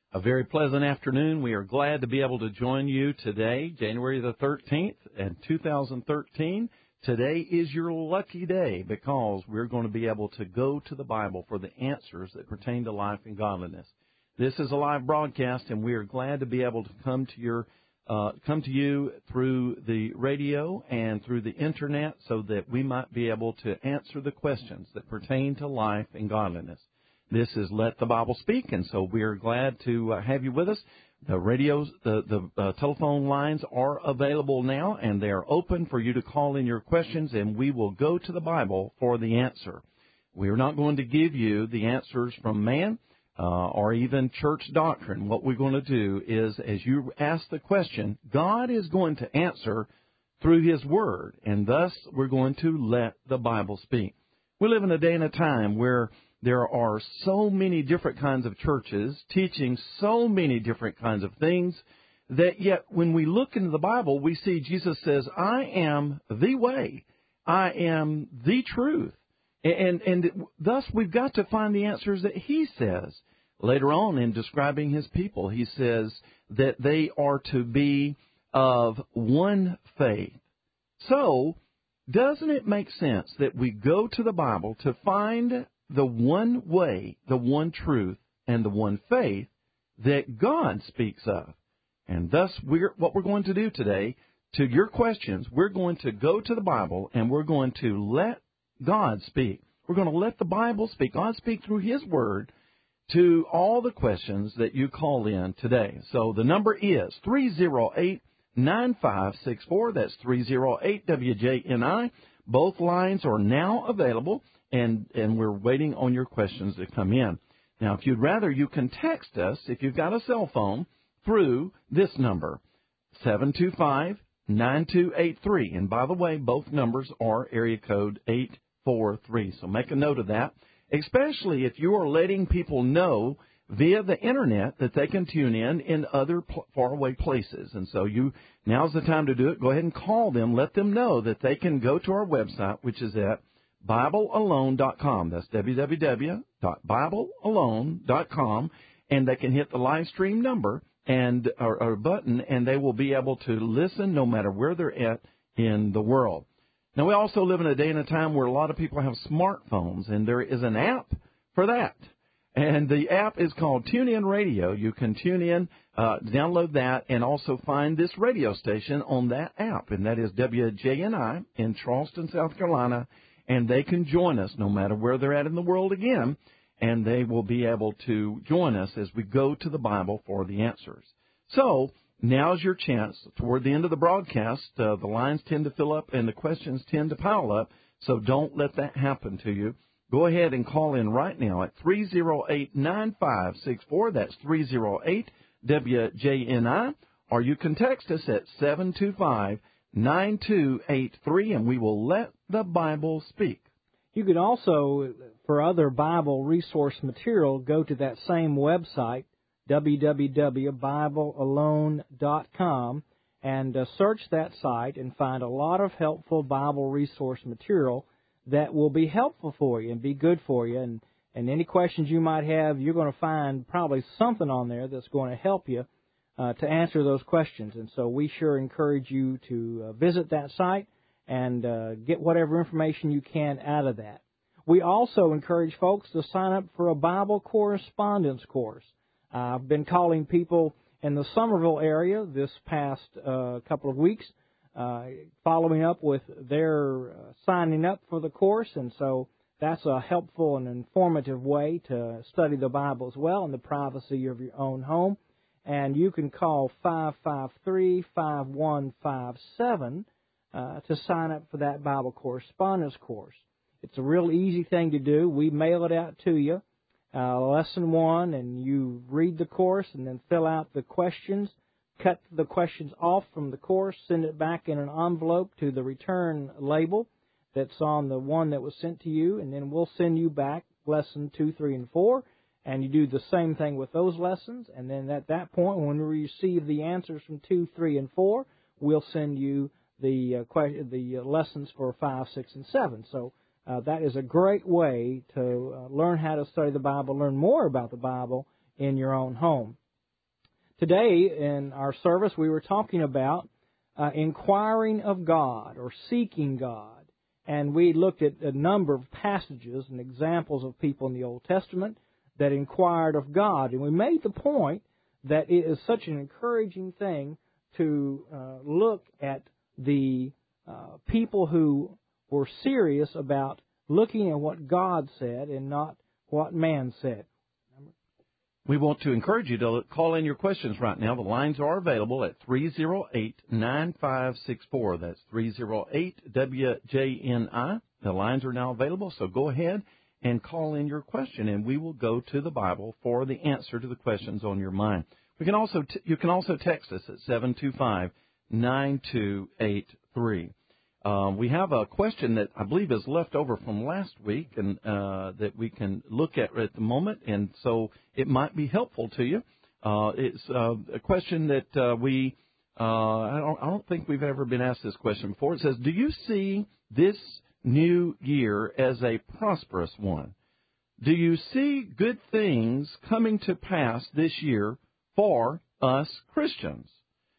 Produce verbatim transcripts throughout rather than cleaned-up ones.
A very pleasant afternoon. We are glad to be able to join you today, January the thirteenth, and two thousand thirteen. Today is your lucky day because we're going to be able to go to the Bible for the answers that pertain to life and godliness. This is a live broadcast, and we are glad to be able to come to your uh, come to you through the radio and through the internet so that we might be able to answer the questions that pertain to life and godliness. This is Let the Bible Speak, and so we are glad to uh, have you with us. The radios, the, the uh, telephone lines are available now, and they are open for you to call in your questions, and we will go to the Bible for the answer. We are not going to give you the answers from man uh, or even church doctrine. What we're going to do is, as you ask the question, God is going to answer through His Word, and thus we're going to let the Bible speak. We live in a day and a time where there are so many different kinds of churches teaching so many different kinds of things that yet when we look into the Bible, we see Jesus says, I am the way. I am the truth. And, and thus we've got to find the answers that He says. Later on in describing His people, He says that they are to be of one faith. So, doesn't it make sense that we go to the Bible to find the one way, the one truth, and the one faith that God speaks of? And thus, we're, what we're going to do today, to your questions, we're going to go to the Bible and we're going to let God speak. We're going to let the Bible speak. God speak through His Word to all the questions that you call in today. So the number is three oh eight, nine five six four. That's three oh eight W J N I. Both lines are now available. And, and we're waiting on your questions to come in. Now, if you'd rather, you can text us, if you've got a cell phone, through this number, seven two five, nine two eight three. And by the way, both numbers are area code eight four three. So make a note of that, especially if you are letting people know via the Internet that they can tune in in other pl- faraway places. And so you now's the time to do it. Go ahead and call them. Let them know that they can go to our website, which is at Bible Alone dot com. That's w w w dot Bible Alone dot com, and they can hit the live stream number and or, or button, and they will be able to listen no matter where they're at in the world. Now, we also live in a day and a time where a lot of people have smartphones, and there is an app for that. And the app is called TuneIn Radio. You can tune in, uh, download that, and also find this radio station on that app, and that is W J N I in Charleston, South Carolina. And they can join us no matter where they're at in the world again, and they will be able to join us as we go to the Bible for the answers. So now's your chance. Toward the end of the broadcast, uh, the lines tend to fill up and the questions tend to pile up, so don't let that happen to you. Go ahead and call in right now at three oh eight, nine five six four. That's three oh eight W J N I, or you can text us at seven two five, nine two eight three, and we will let the Bible speak. You could also, for other Bible resource material, go to that same website, w w w dot bible alone dot com, and uh, search that site and find a lot of helpful Bible resource material that will be helpful for you and be good for you. And, and any questions you might have, you're going to find probably something on there that's going to help you Uh, to answer those questions. And so we sure encourage you to uh, visit that site and uh, get whatever information you can out of that. We also encourage folks to sign up for a Bible correspondence course. Uh, I've been calling people in the Somerville area this past uh, couple of weeks, uh, following up with their uh, signing up for the course, and so that's a helpful and informative way to study the Bible as well in the privacy of your own home. And you can call five five three, five one five seven uh, to sign up for that Bible correspondence course. It's a real easy thing to do. We mail it out to you, uh, lesson one, and you read the course and then fill out the questions, cut the questions off from the course, send it back in an envelope to the return label that's on the one that was sent to you, and then we'll send you back lesson two, three, and four. And you do the same thing with those lessons, and then at that point, when we receive the answers from two, three, and four, we'll send you the uh, que- the lessons for five, six, and seven. So uh, that is a great way to uh, learn how to study the Bible, learn more about the Bible in your own home. today in our service we were talking about uh, inquiring of God or seeking God. And we looked at a number of passages and examples of people in the Old Testament that inquired of God. And we made the point that it is such an encouraging thing to uh, look at the uh, people who were serious about looking at what God said and not what man said. We want to encourage you to call in your questions right now. The lines are available at three oh eight, nine five six four. That's three oh eight W J N I. The lines are now available, so go ahead and call in your question, and we will go to the Bible for the answer to the questions on your mind. We can also t- you can also text us at seven two five, nine two eight three. Um, we have a question that I believe is left over from last week and uh, that we can look at at the moment, and so it might be helpful to you. Uh, it's uh, a question that uh, we, uh, I, don't, I don't think we've ever been asked this question before. It says, do you see this new year as a prosperous one? Do you see good things coming to pass this year for us Christians?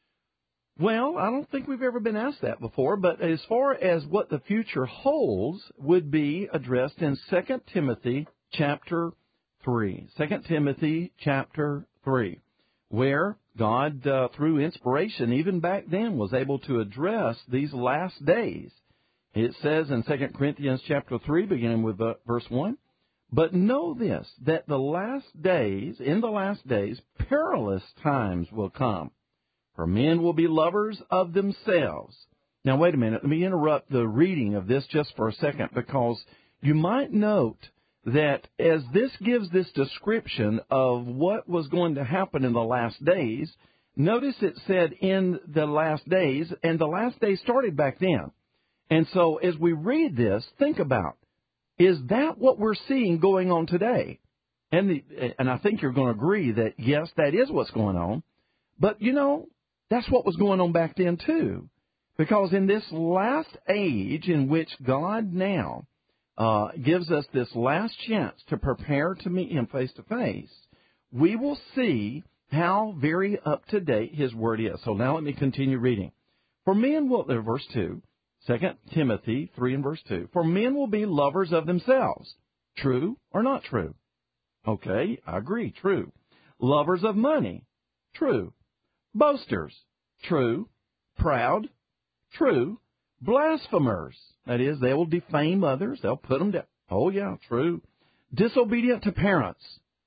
Well, I don't think we've ever been asked that before, but as far as what the future holds would be addressed in Second Timothy chapter three. Second Timothy chapter three, where God, uh, through inspiration, even back then, was able to address these last days. It says in Second Corinthians chapter three, beginning with uh, verse one, but know this, that the last days, in the last days, perilous times will come. For men will be lovers of themselves. Now, wait a minute. Let me interrupt the reading of this just for a second, because you might note that as this gives this description of what was going to happen in the last days, notice it said in the last days, and the last days started back then. And so as we read this, think about, is that what we're seeing going on today? And, the, and I think you're going to agree that, yes, that is what's going on. But, you know, that's what was going on back then, too. Because in this last age in which God now uh, gives us this last chance to prepare to meet Him face to face, we will see how very up-to-date His Word is. So now let me continue reading. For men will, uh, verse two, Second Timothy three and verse two, for men will be lovers of themselves. True or not true? Okay, I agree, true. Lovers of money. True. Boasters. True. Proud. True. Blasphemers. That is, they will defame others. They'll put them down. Oh, yeah, true. Disobedient to parents.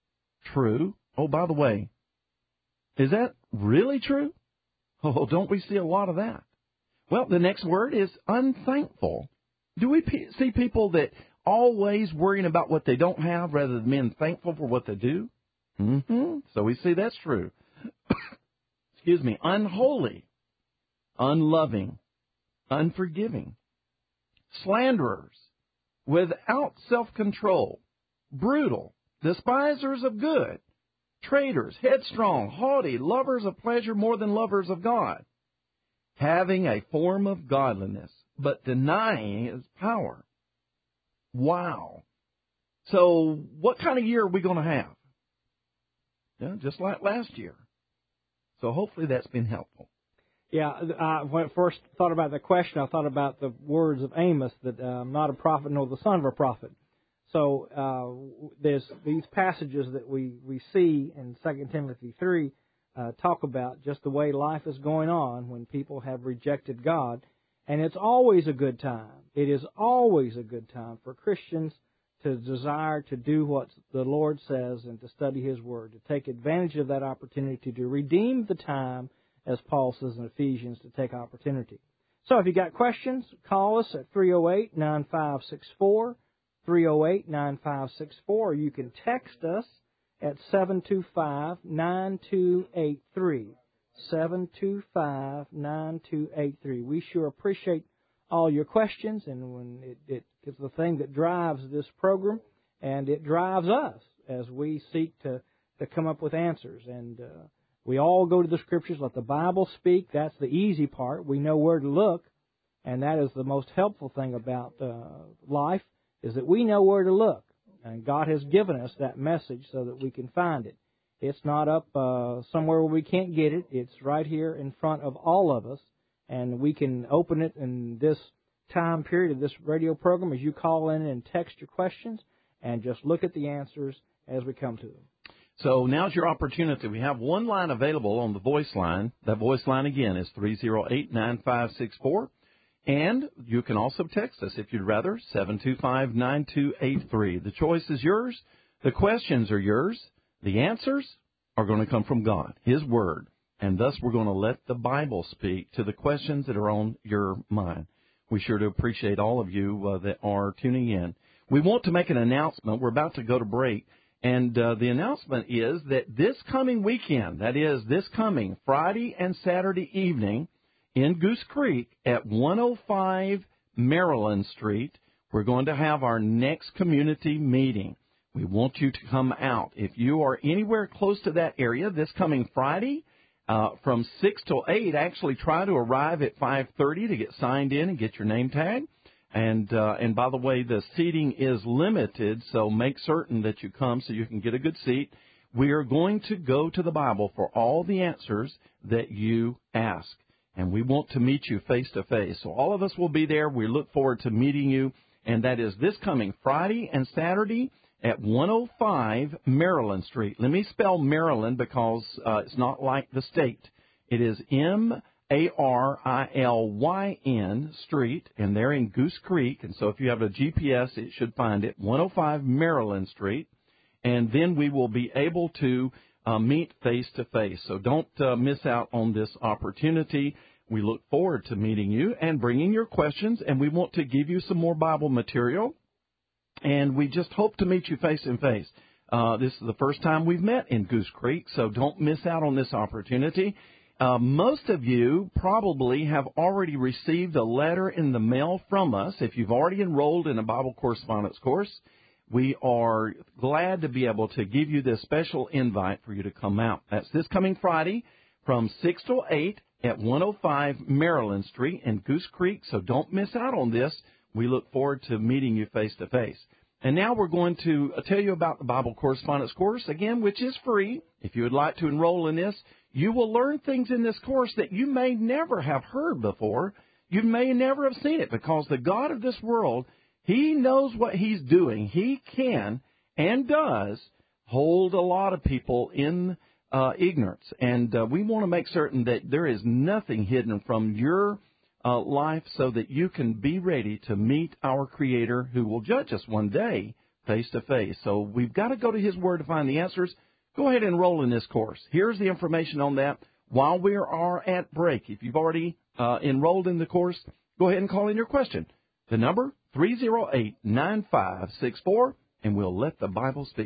True. Oh, by the way, is that really true? Oh, don't we see a lot of that? Well, the next word is unthankful. Do we p- see people that always worrying about what they don't have rather than being thankful for what they do? Mm-hmm. So we see that's true. Excuse me. Unholy, unloving, unforgiving, slanderers, without self-control, brutal, despisers of good, traitors, headstrong, haughty, lovers of pleasure more than lovers of God, having a form of godliness, but denying His power. Wow. So what kind of year are we going to have? Yeah, just like last year. So hopefully that's been helpful. Yeah, I, when I first thought about the question, I thought about the words of Amos, that uh, I'm not a prophet nor the son of a prophet. So uh, there's these passages that we, we see in Second Timothy three uh, talk about just the way life is going on when people have rejected God. And it's always a good time. It is always a good time for Christians to desire to do what the Lord says and to study His Word, to take advantage of that opportunity to redeem the time, as Paul says in Ephesians, to take opportunity. So if you got questions, call us at three oh eight, nine five six four, three oh eight, nine five six four, or you can text us at seven two five, nine two eight three, seven two five, nine two eight three. We sure appreciate all your questions, and when it, it is the thing that drives this program, and it drives us as we seek to, to come up with answers. And uh, we all go to the Scriptures, let the Bible speak. That's the easy part. We know where to look, and that is the most helpful thing about uh, life, is that we know where to look. And God has given us that message so that we can find it. It's not up uh, somewhere where we can't get it. It's right here in front of all of us, and we can open it in this time period of this radio program as you call in and text your questions and just look at the answers as we come to them. So now's your opportunity. We have one line available on the voice line. That voice line, again, is three oh eight, nine five six four. And you can also text us, if you'd rather, seven two five, nine two eight three. The choice is yours. The questions are yours. The answers are going to come from God, His Word. And thus we're going to let the Bible speak to the questions that are on your mind. We sure do appreciate all of you uh, that are tuning in. We want to make an announcement. We're about to go to break. And uh, the announcement is that this coming weekend, that is this coming Friday and Saturday evening in Goose Creek at one oh five Maryland Street, we're going to have our next community meeting. We want you to come out. If you are anywhere close to that area this coming Friday uh, from six till eight, actually try to arrive at five thirty to get signed in and get your name tag. And, uh, and by the way, the seating is limited, so make certain that you come so you can get a good seat. We are going to go to the Bible for all the answers that you ask. And we want to meet you face to face. So all of us will be there. We look forward to meeting you. And that is this coming Friday and Saturday at one oh five Maryland Street. Let me spell Maryland because uh, it's not like the state. It is M A R I L Y N Street, and they're in Goose Creek. And so if you have a G P S, it should find it, one oh five Maryland Street. And then we will be able to uh, meet face to face. So don't uh, miss out on this opportunity. We look forward to meeting you and bringing your questions, and we want to give you some more Bible material. And we just hope to meet you face to face. Uh, this is the first time we've met in Goose Creek, so don't miss out on this opportunity. Uh, most of you probably have already received a letter in the mail from us. If you've already enrolled in a Bible correspondence course, we are glad to be able to give you this special invite for you to come out. That's this coming Friday from six till eight at one oh five Maryland Street in Goose Creek, so don't miss out on this. We look forward to meeting you face to face. And now we're going to tell you about the Bible Correspondence Course, again, which is free. If you would like to enroll in this, you will learn things in this course that you may never have heard before. You may never have seen it because the God of this world, He knows what He's doing. He can and does hold a lot of people in uh, ignorance. And uh, we want to make certain that there is nothing hidden from your Uh, life so that you can be ready to meet our Creator who will judge us one day face to face. So we've got to go to His Word to find the answers. Go ahead and enroll in this course. Here's the information on that while we are at break. If you've already uh, enrolled in the course, go ahead and call in your question. The number, three oh eight, nine five six four, and we'll let the Bible speak.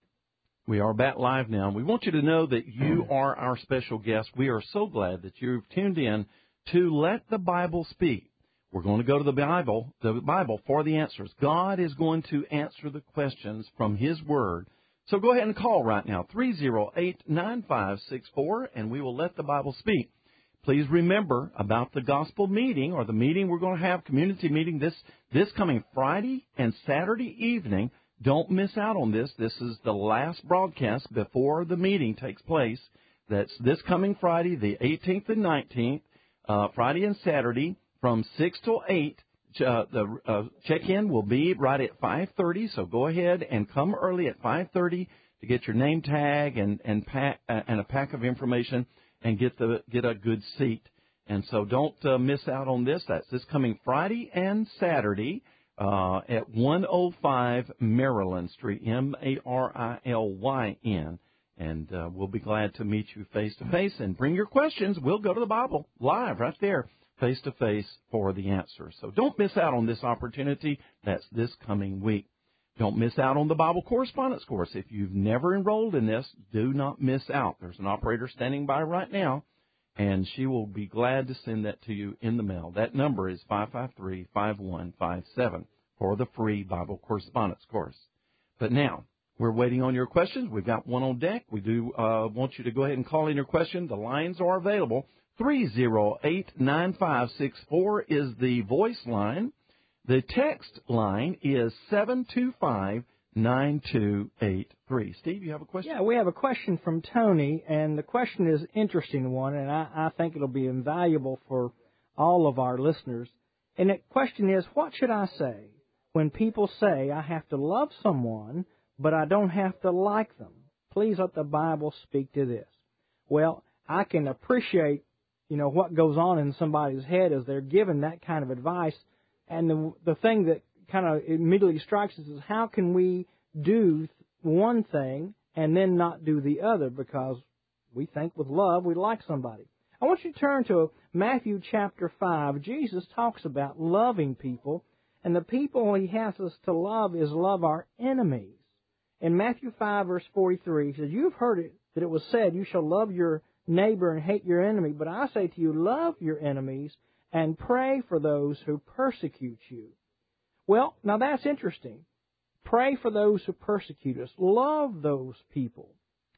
We are back live now. We want you to know that you are our special guest. We are so glad that you've tuned in to Let the Bible Speak. We're going to go to the Bible, the Bible for the answers. God is going to answer the questions from His Word. So go ahead and call right now, three oh eight, nine five six four, and we will let the Bible speak. Please remember about the gospel meeting or the meeting we're going to have, community meeting, this, this coming Friday and Saturday evening. Don't miss out on this. This is the last broadcast before the meeting takes place. That's this coming Friday, the eighteenth and nineteenth. Uh, Friday and Saturday from six till eight. Uh, the uh, check-in will be right at five thirty, so go ahead and come early at five thirty to get your name tag and and, pack, uh, and a pack of information and get the get a good seat. And so don't uh, miss out on this. That's this coming Friday and Saturday uh, at one oh five Maryland Street, M A R I L Y N. And uh, we'll be glad to meet you face-to-face and bring your questions. We'll go to the Bible live right there, face-to-face for the answer. So don't miss out on this opportunity. That's this coming week. Don't miss out on the Bible Correspondence Course. If you've never enrolled in this, do not miss out. There's an operator standing by right now, and she will be glad to send that to you in the mail. That number is five five three, five one five seven for the free Bible Correspondence Course. But now, we're waiting on your questions. We've got one on deck. We do uh, want you to go ahead and call in your question. The lines are available. three oh eight, nine five six four is the voice line. The text line is seven two five, nine two eight three. Steve, you have a question? Yeah, we have a question from Tony, and the question is an interesting one, and I, I think it'll be invaluable for all of our listeners. And the question is, what should I say when people say I have to love someone, but I don't have to like them? Please let the Bible speak to this. Well, I can appreciate, you know, what goes on in somebody's head as they're given that kind of advice. And the, the thing that kind of immediately strikes us is, how can we do one thing and then not do the other, because we think with love we like somebody. I want you to turn to Matthew chapter five. Jesus talks about loving people, and the people he has us to love is love our enemies. In Matthew five, verse forty-three, he says, "You've heard it, that it was said, you shall love your neighbor and hate your enemy. But I say to you, love your enemies and pray for those who persecute you." Well, now that's interesting. Pray for those who persecute us. Love those people.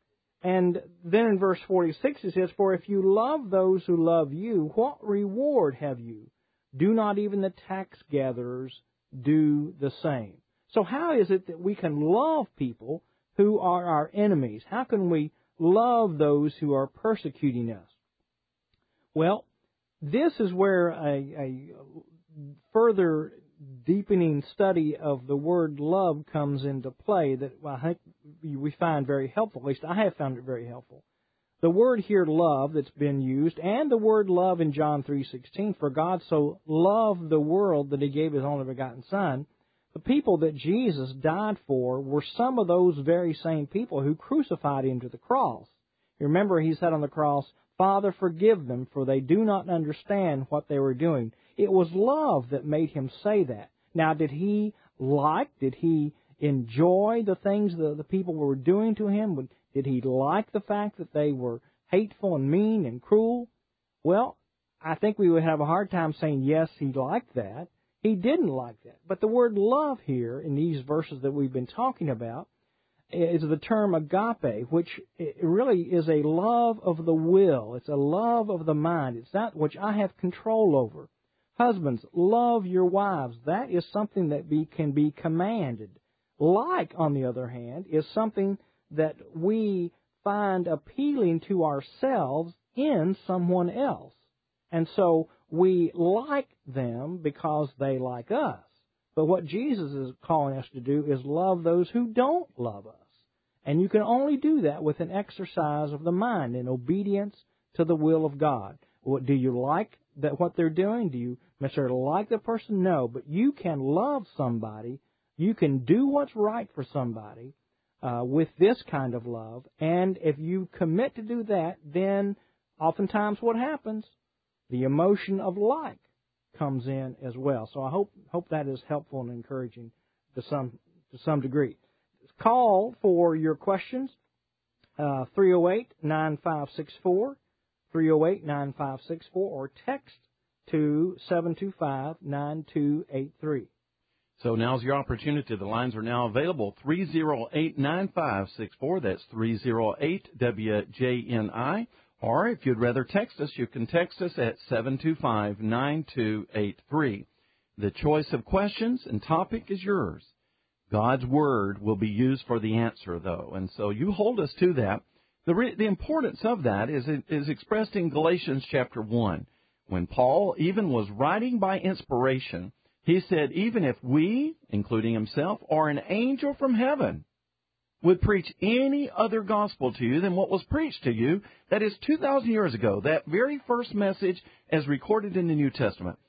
And then in verse forty-six it says, "For if you love those who love you, what reward have you? Do not even the tax gatherers do the same?" So how is it that we can love people who are our enemies? How can we love those who are persecuting us? Well, this is where a, a further deepening study of the word love comes into play that I think we find very helpful. At least I have found it very helpful. The word here, love, that's been used, and the word love in John three sixteen, "For God so loved the world that He gave His only begotten Son," the people that Jesus died for were some of those very same people who crucified Him to the cross. You remember He said on the cross, "Father, forgive them, for they do not understand what they were doing." It was love that made Him say that. Now, did He like, did He enjoy the things that the people were doing to Him? Did He like the fact that they were hateful and mean and cruel? Well, I think we would have a hard time saying, yes, He liked that. He didn't like that. But the word love here in these verses that we've been talking about is the term agape, which really is a love of the will. It's a love of the mind. It's that which I have control over. Husbands, love your wives. That is something that be, can be commanded. Like, on the other hand, is something that we find appealing to ourselves in someone else. And so we like them because they like us. But what Jesus is calling us to do is love those who don't love us. And you can only do that with an exercise of the mind in obedience to the will of God. What, do you like that what they're doing? Do you necessarily like the person? No, but you can love somebody. You can do what's right for somebody uh, with this kind of love. And if you commit to do that, then oftentimes what happens? The emotion of like comes in as well. So I hope hope that is helpful and encouraging to some to some degree. Call for your questions, uh, three oh eight, nine five six four, three oh eight, nine five six four, or text to seven two five, nine two eight three. So now's your opportunity. The lines are now available, three oh eight, nine five six four. That's three oh eight W J N I. Or if you'd rather text us, you can text us at seven two five, nine two eight three. The choice of questions and topic is yours. God's Word will be used for the answer, though, and so you hold us to that. The, re- the importance of that is, is expressed in Galatians chapter one. When Paul even was writing by inspiration, he said, even if we, including himself, or an angel from heaven, would preach any other gospel to you than what was preached to you, that is two thousand years ago, that very first message as recorded in the New Testament,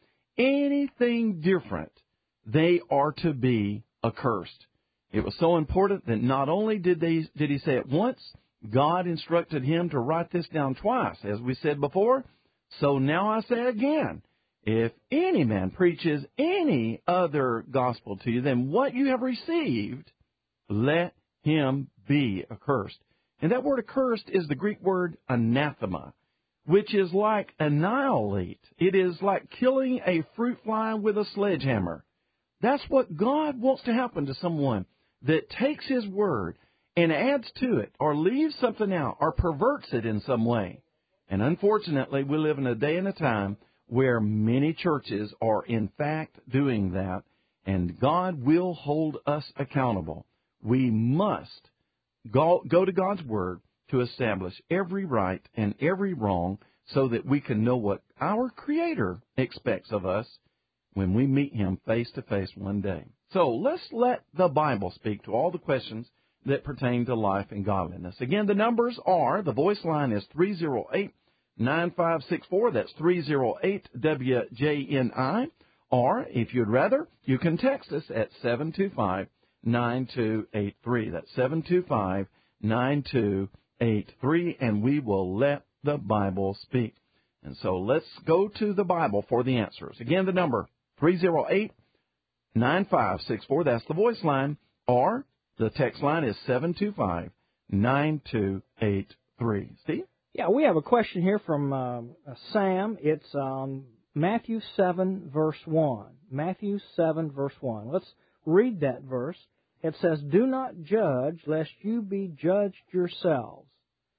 anything different, they are to be accursed. It was so important that not only did they did he say it once, God instructed him to write this down twice, as we said before. So now I say again, if any man preaches any other gospel to you than what you have received, let him be accursed. And that word accursed is the Greek word anathema, which is like annihilate. It is like killing a fruit fly with a sledgehammer. That's what God wants to happen to someone that takes His Word and adds to it or leaves something out or perverts it in some way. And unfortunately, we live in a day and a time where many churches are in fact doing that, and God will hold us accountable. We must go, go to God's Word to establish every right and every wrong so that we can know what our Creator expects of us when we meet Him face to face one day. So let's let the Bible speak to all the questions that pertain to life and godliness. Again, the numbers are, the voice line is three oh eight, nine five six four. That's three oh eight W J N I. Or, if you'd rather, you can text us at seven two five, nine two eight three. That's seven two five, nine two eight three, and we will let the Bible speak. And so let's go to the Bible for the answers. Again, the number, three oh eight, nine five six four. That's the voice line. Or the text line is seven two five, nine two eight three. Steve? Yeah, we have a question here from uh, Sam. It's um, Matthew seven, verse one. Matthew seven, verse one. Let's read that verse. It says, "Do not judge, lest you be judged yourselves."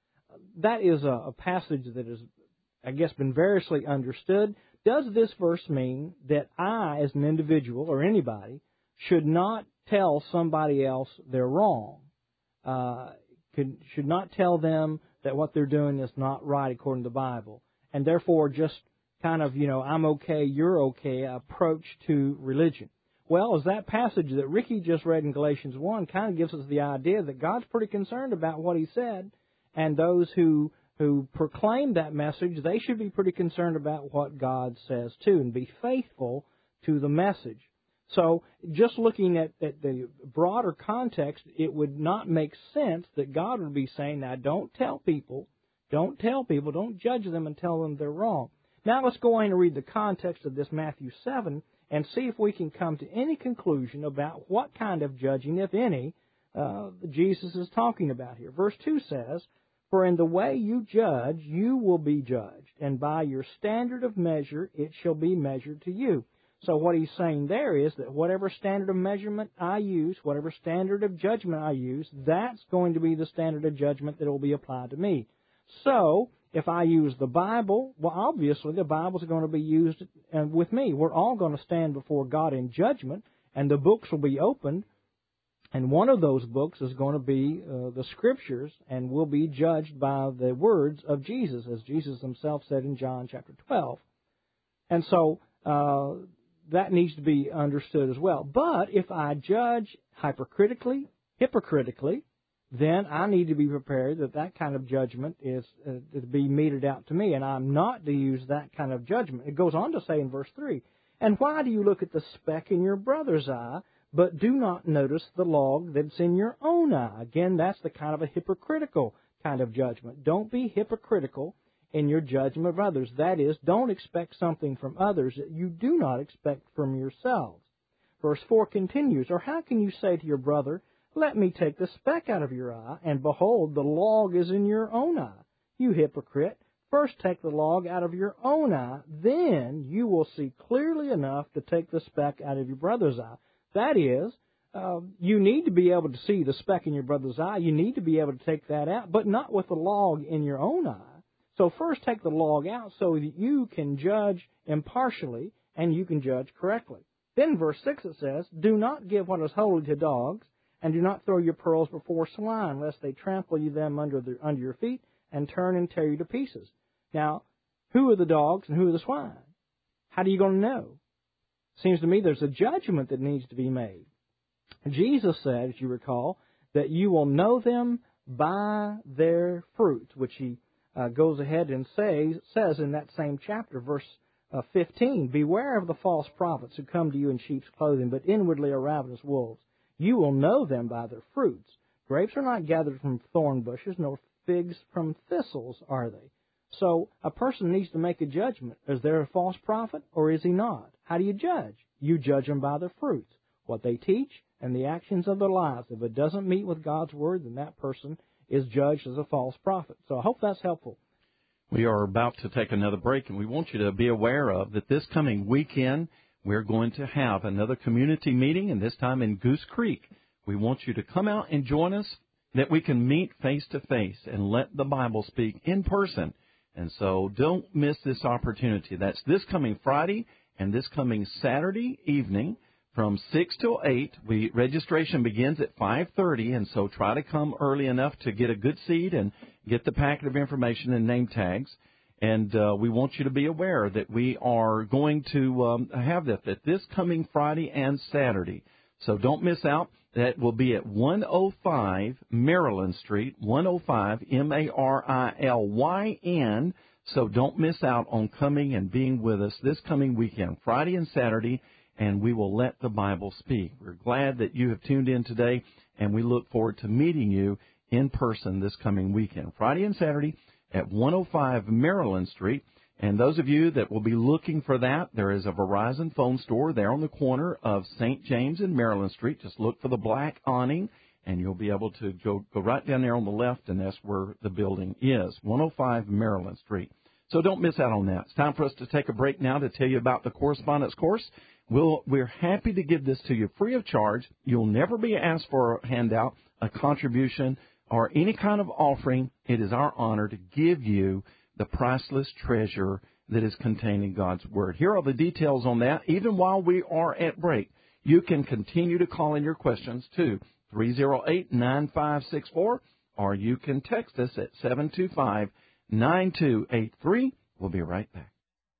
That is a, a passage that has, I guess, been variously understood. Does this verse mean that I, as an individual or anybody, should not tell somebody else they're wrong? Uh, could, should not tell them that what they're doing is not right according to the Bible, and therefore just kind of, you know, I'm okay, you're okay approach to religion. Well, as that passage that Ricky just read in Galatians one kind of gives us the idea that God's pretty concerned about what He said, and those who who proclaim that message, they should be pretty concerned about what God says too, and be faithful to the message. So just looking at, at the broader context, it would not make sense that God would be saying, now don't tell people, don't tell people, don't judge them and tell them they're wrong. Now let's go on and read the context of this Matthew seven and see if we can come to any conclusion about what kind of judging, if any, uh, Jesus is talking about here. Verse two says, "For in the way you judge, you will be judged, and by your standard of measure it shall be measured to you." So what he's saying there is that whatever standard of measurement I use, whatever standard of judgment I use, that's going to be the standard of judgment that will be applied to me. So if I use the Bible, well, obviously the Bible's going to be used with me. We're all going to stand before God in judgment, and the books will be opened, and one of those books is going to be uh, the Scriptures, and will be judged by the words of Jesus, as Jesus Himself said in John chapter twelve. And so uh, that needs to be understood as well. But if I judge hypercritically, hypocritically, then I need to be prepared that that kind of judgment is uh, to be meted out to me, and I'm not to use that kind of judgment. It goes on to say in verse three, "And why do you look at the speck in your brother's eye, but do not notice the log that's in your own eye?" Again, that's the kind of a hypocritical kind of judgment. Don't be hypocritical in your judgment of others. That is, don't expect something from others that you do not expect from yourselves. Verse four continues, "Or how can you say to your brother, 'Let me take the speck out of your eye,' and behold, the log is in your own eye? You hypocrite, first take the log out of your own eye, then you will see clearly enough to take the speck out of your brother's eye." That is, uh, you need to be able to see the speck in your brother's eye. You need to be able to take that out, but not with the log in your own eye. So first take the log out so that you can judge impartially and you can judge correctly. Then verse six it says, "Do not give what is holy to dogs, and do not throw your pearls before swine, lest they trample you them under, the, under your feet and turn and tear you to pieces." Now, who are the dogs and who are the swine? How are you going to know? Seems to me there's a judgment that needs to be made. Jesus said, as you recall, that you will know them by their fruit, which he uh, goes ahead and say, says in that same chapter, verse uh, fifteen, "Beware of the false prophets who come to you in sheep's clothing, but inwardly are ravenous wolves. You will know them by their fruits. Grapes are not gathered from thorn bushes, nor figs from thistles, are they?" So a person needs to make a judgment. Is there a false prophet or is he not? How do you judge? You judge them by their fruits, what they teach, and the actions of their lives. If it doesn't meet with God's Word, then that person is judged as a false prophet. So I hope that's helpful. We are about to take another break, and we want you to be aware of that this coming weekend we're going to have another community meeting, and this time in Goose Creek. We want you to come out and join us, that we can meet face-to-face and let the Bible speak in person. And so don't miss this opportunity. That's this coming Friday and this coming Saturday evening from six till eight. We registration begins at five thirty, and so try to come early enough to get a good seat and get the packet of information and name tags. And uh, we want you to be aware that we are going to um, have this, that this coming Friday and Saturday. So don't miss out. That will be at one oh five Maryland Street, one oh five M A R I L Y N. So don't miss out on coming and being with us this coming weekend, Friday and Saturday, and we will let the Bible speak. We're glad that you have tuned in today, and we look forward to meeting you in person this coming weekend, Friday and Saturday at one oh five Maryland Street. And those of you that will be looking for that, there is a Verizon phone store there on the corner of Saint James and Maryland Street. Just look for the black awning, and you'll be able to go, go right down there on the left, and that's where the building is, one oh five Maryland Street. So don't miss out on that. It's time for us to take a break now to tell you about the correspondence course. We'll, we're happy to give this to you free of charge. You'll never be asked for a handout, a contribution, or any kind of offering. It is our honor to give you the priceless treasure that is contained in God's Word. Here are the details on that. Even while we are at break, you can continue to call in your questions to three oh eight, nine five six four, or you can text us at seven two five, nine two eight three. We'll be right back.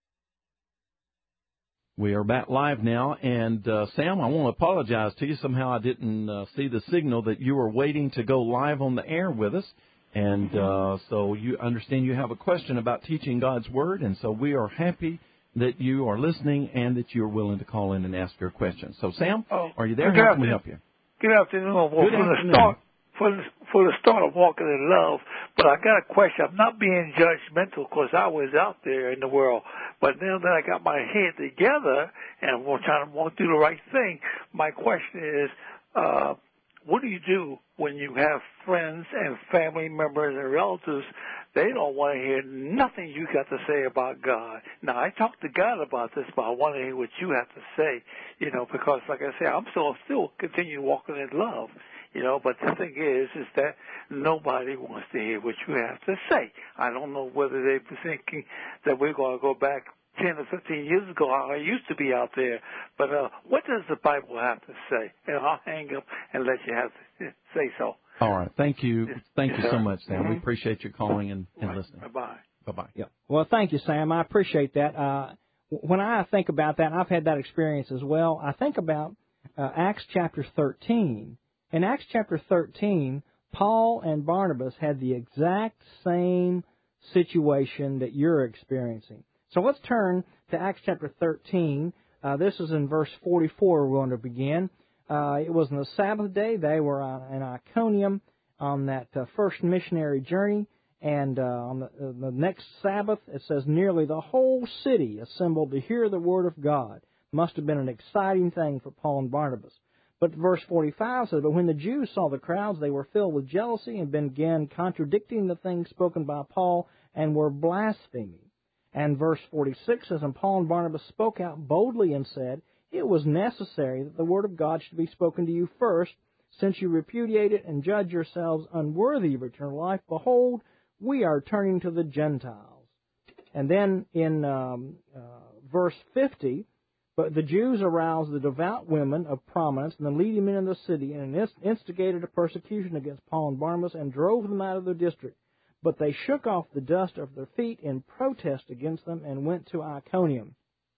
We are back live now, and uh, Sam, I want to apologize to you. Somehow I didn't uh, see the signal that you were waiting to go live on the air with us. And uh, so you understand you have a question about teaching God's Word, and so we are happy that you are listening and that you are willing to call in and ask your question. So, Sam, oh, are you there? How can we help you? Good afternoon. Well, Good for afternoon. The start, for, the, for the start of Walking in Love, but I got a question. I'm not being judgmental because I was out there in the world, but now that I got my head together and we're trying to walk through the right thing, my question is, uh, what do you do when you have friends and family members and relatives? They don't want to hear nothing you got to say about God. Now, I talked to God about this, but I want to hear what you have to say, you know, because, like I say, I'm still still continue walking in love, you know, but the thing is, is that nobody wants to hear what you have to say. I don't know whether they're thinking that we're going to go back ten or fifteen years ago, how I used to be out there. But uh, what does the Bible have to say? And I'll hang up and let you have to say so. All right. Thank you. Thank yes, you so sir. muning. Sam. Mm-hmm. We appreciate you calling and, and right. listening. Bye-bye. Bye-bye. Yeah. Well, thank you, Sam. I appreciate that. Uh, when I think about that, I've had that experience as well. I think about uh, Acts chapter thirteen. In Acts chapter thirteen, Paul and Barnabas had the exact same situation that you're experiencing. So let's turn to Acts chapter thirteen. Uh, this is in verse forty-four we're going to begin. Uh, it was on the Sabbath day. They were on, in Iconium on that uh, first missionary journey. And uh, on the, uh, the next Sabbath, it says, nearly the whole city assembled to hear the word of God. Must have been an exciting thing for Paul and Barnabas. But verse forty-five says, but when the Jews saw the crowds, they were filled with jealousy and began contradicting the things spoken by Paul and were blaspheming. And verse forty-six says, and Paul and Barnabas spoke out boldly and said, it was necessary that the word of God should be spoken to you first, since you repudiate it and judge yourselves unworthy of eternal life. Behold, we are turning to the Gentiles. And then in um, uh, verse fifty, but the Jews aroused the devout women of prominence and the leading men in the city and instigated a persecution against Paul and Barnabas and drove them out of their district. But they shook off the dust of their feet in protest against them and went to Iconium.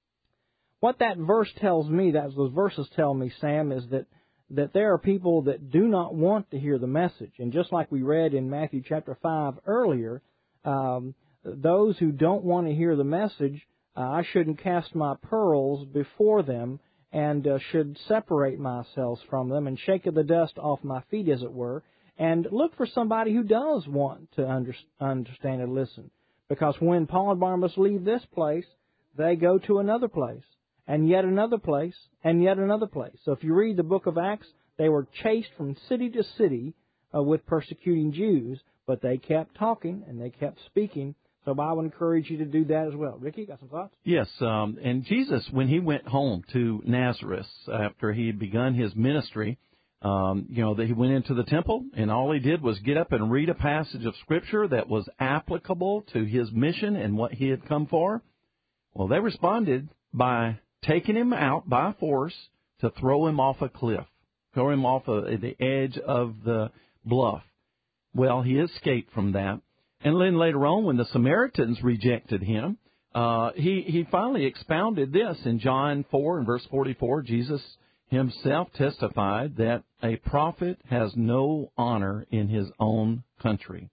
What that verse tells me, that those verses tell me, Sam, is that, that there are people that do not want to hear the message. And just like we read in Matthew chapter five earlier, um, those who don't want to hear the message, uh, I shouldn't cast my pearls before them and uh, should separate myself from them and shake the dust off my feet, as it were, and look for somebody who does want to under, understand and listen. Because when Paul and Barnabas leave this place, they go to another place, and yet another place, and yet another place. So if you read the book of Acts, they were chased from city to city uh, with persecuting Jews, but they kept talking and they kept speaking. So I would encourage you to do that as well. Ricky, got some thoughts? Yes, um, and Jesus, when he went home to Nazareth after he had begun his ministry, Um, you know, that he went into the temple, and all he did was get up and read a passage of Scripture that was applicable to his mission and what he had come for. Well, they responded by taking him out by force to throw him off a cliff, throw him off a, the edge of the bluff. Well, he escaped from that. And then later on, when the Samaritans rejected him, uh, he, he finally expounded this in John four and verse forty-four. Jesus himself testified that a prophet has no honor in his own country.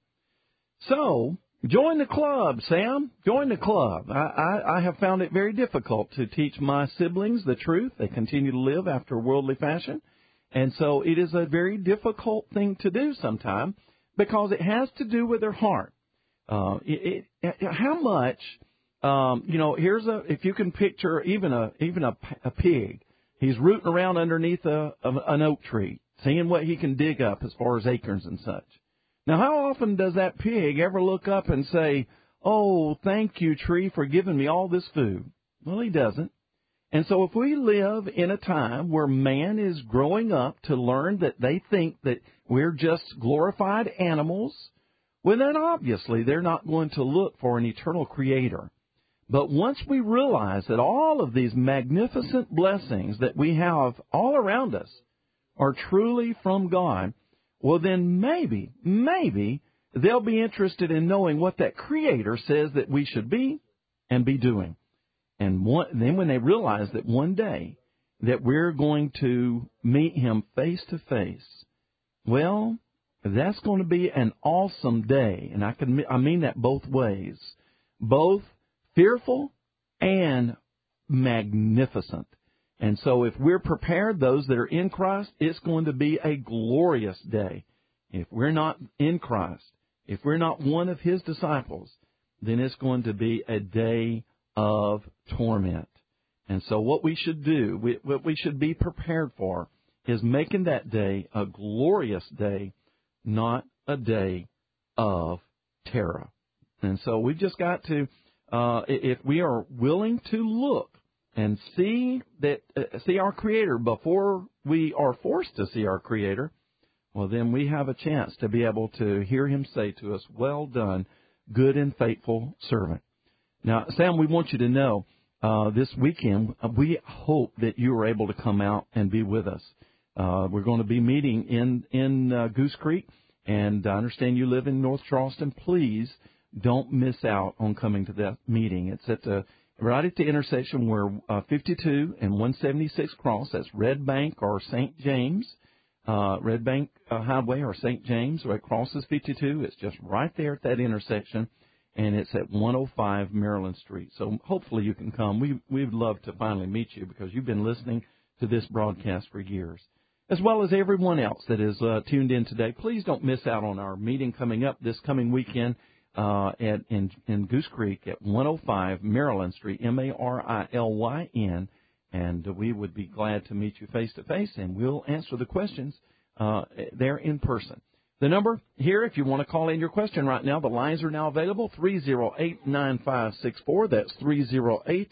So, join the club, Sam. Join the club. I, I, I have found it very difficult to teach my siblings the truth. They continue to live after a worldly fashion. And so it is a very difficult thing to do sometimes because it has to do with their heart. Uh, it, it, how much, um, you know, here's a, if you can picture even a, even a, a pig, he's rooting around underneath a, a, an oak tree, seeing what he can dig up as far as acorns and such. Now, how often does that pig ever look up and say, "Oh, thank you, tree, for giving me all this food"? Well, he doesn't. And so if we live in a time where man is growing up to learn that they think that we're just glorified animals, well, then obviously they're not going to look for an eternal creator. But once we realize that all of these magnificent blessings that we have all around us are truly from God, well, then maybe, maybe they'll be interested in knowing what that Creator says that we should be and be doing. And one, then when they realize that one day that we're going to meet Him face to face, well, that's going to be an awesome day. And I can I mean that both ways, both fearful and magnificent. And so if we're prepared, those that are in Christ, it's going to be a glorious day. If we're not in Christ, if we're not one of His disciples, then it's going to be a day of torment. And so what we should do, we, what we should be prepared for, is making that day a glorious day, not a day of terror. And so we've just got to, uh, if we are willing to look and see that uh, see our Creator before we are forced to see our Creator, well, then we have a chance to be able to hear Him say to us, "Well done, good and faithful servant." Now, Sam, we want you to know uh, this weekend, uh, we hope that you are able to come out and be with us. Uh, we're going to be meeting in, in uh, Goose Creek, and I understand you live in North Charleston. Please don't miss out on coming to that meeting. It's at the right at the intersection where uh, fifty-two and one seventy-six cross. That's Red Bank or Saint James, uh, Red Bank uh, Highway or Saint James, where it crosses fifty-two. It's just right there at that intersection, and it's at one oh five Maryland Street. So hopefully you can come. We we'd love to finally meet you because you've been listening to this broadcast for years, as well as everyone else that is uh, tuned in today. Please don't miss out on our meeting coming up this coming weekend. Uh, at, in, in Goose Creek at one oh five Maryland Street, M A R I L Y N, and we would be glad to meet you face-to-face, and we'll answer the questions uh, there in person. The number here, if you want to call in your question right now, the lines are now available, three oh eight, nine five six four. That's three oh eight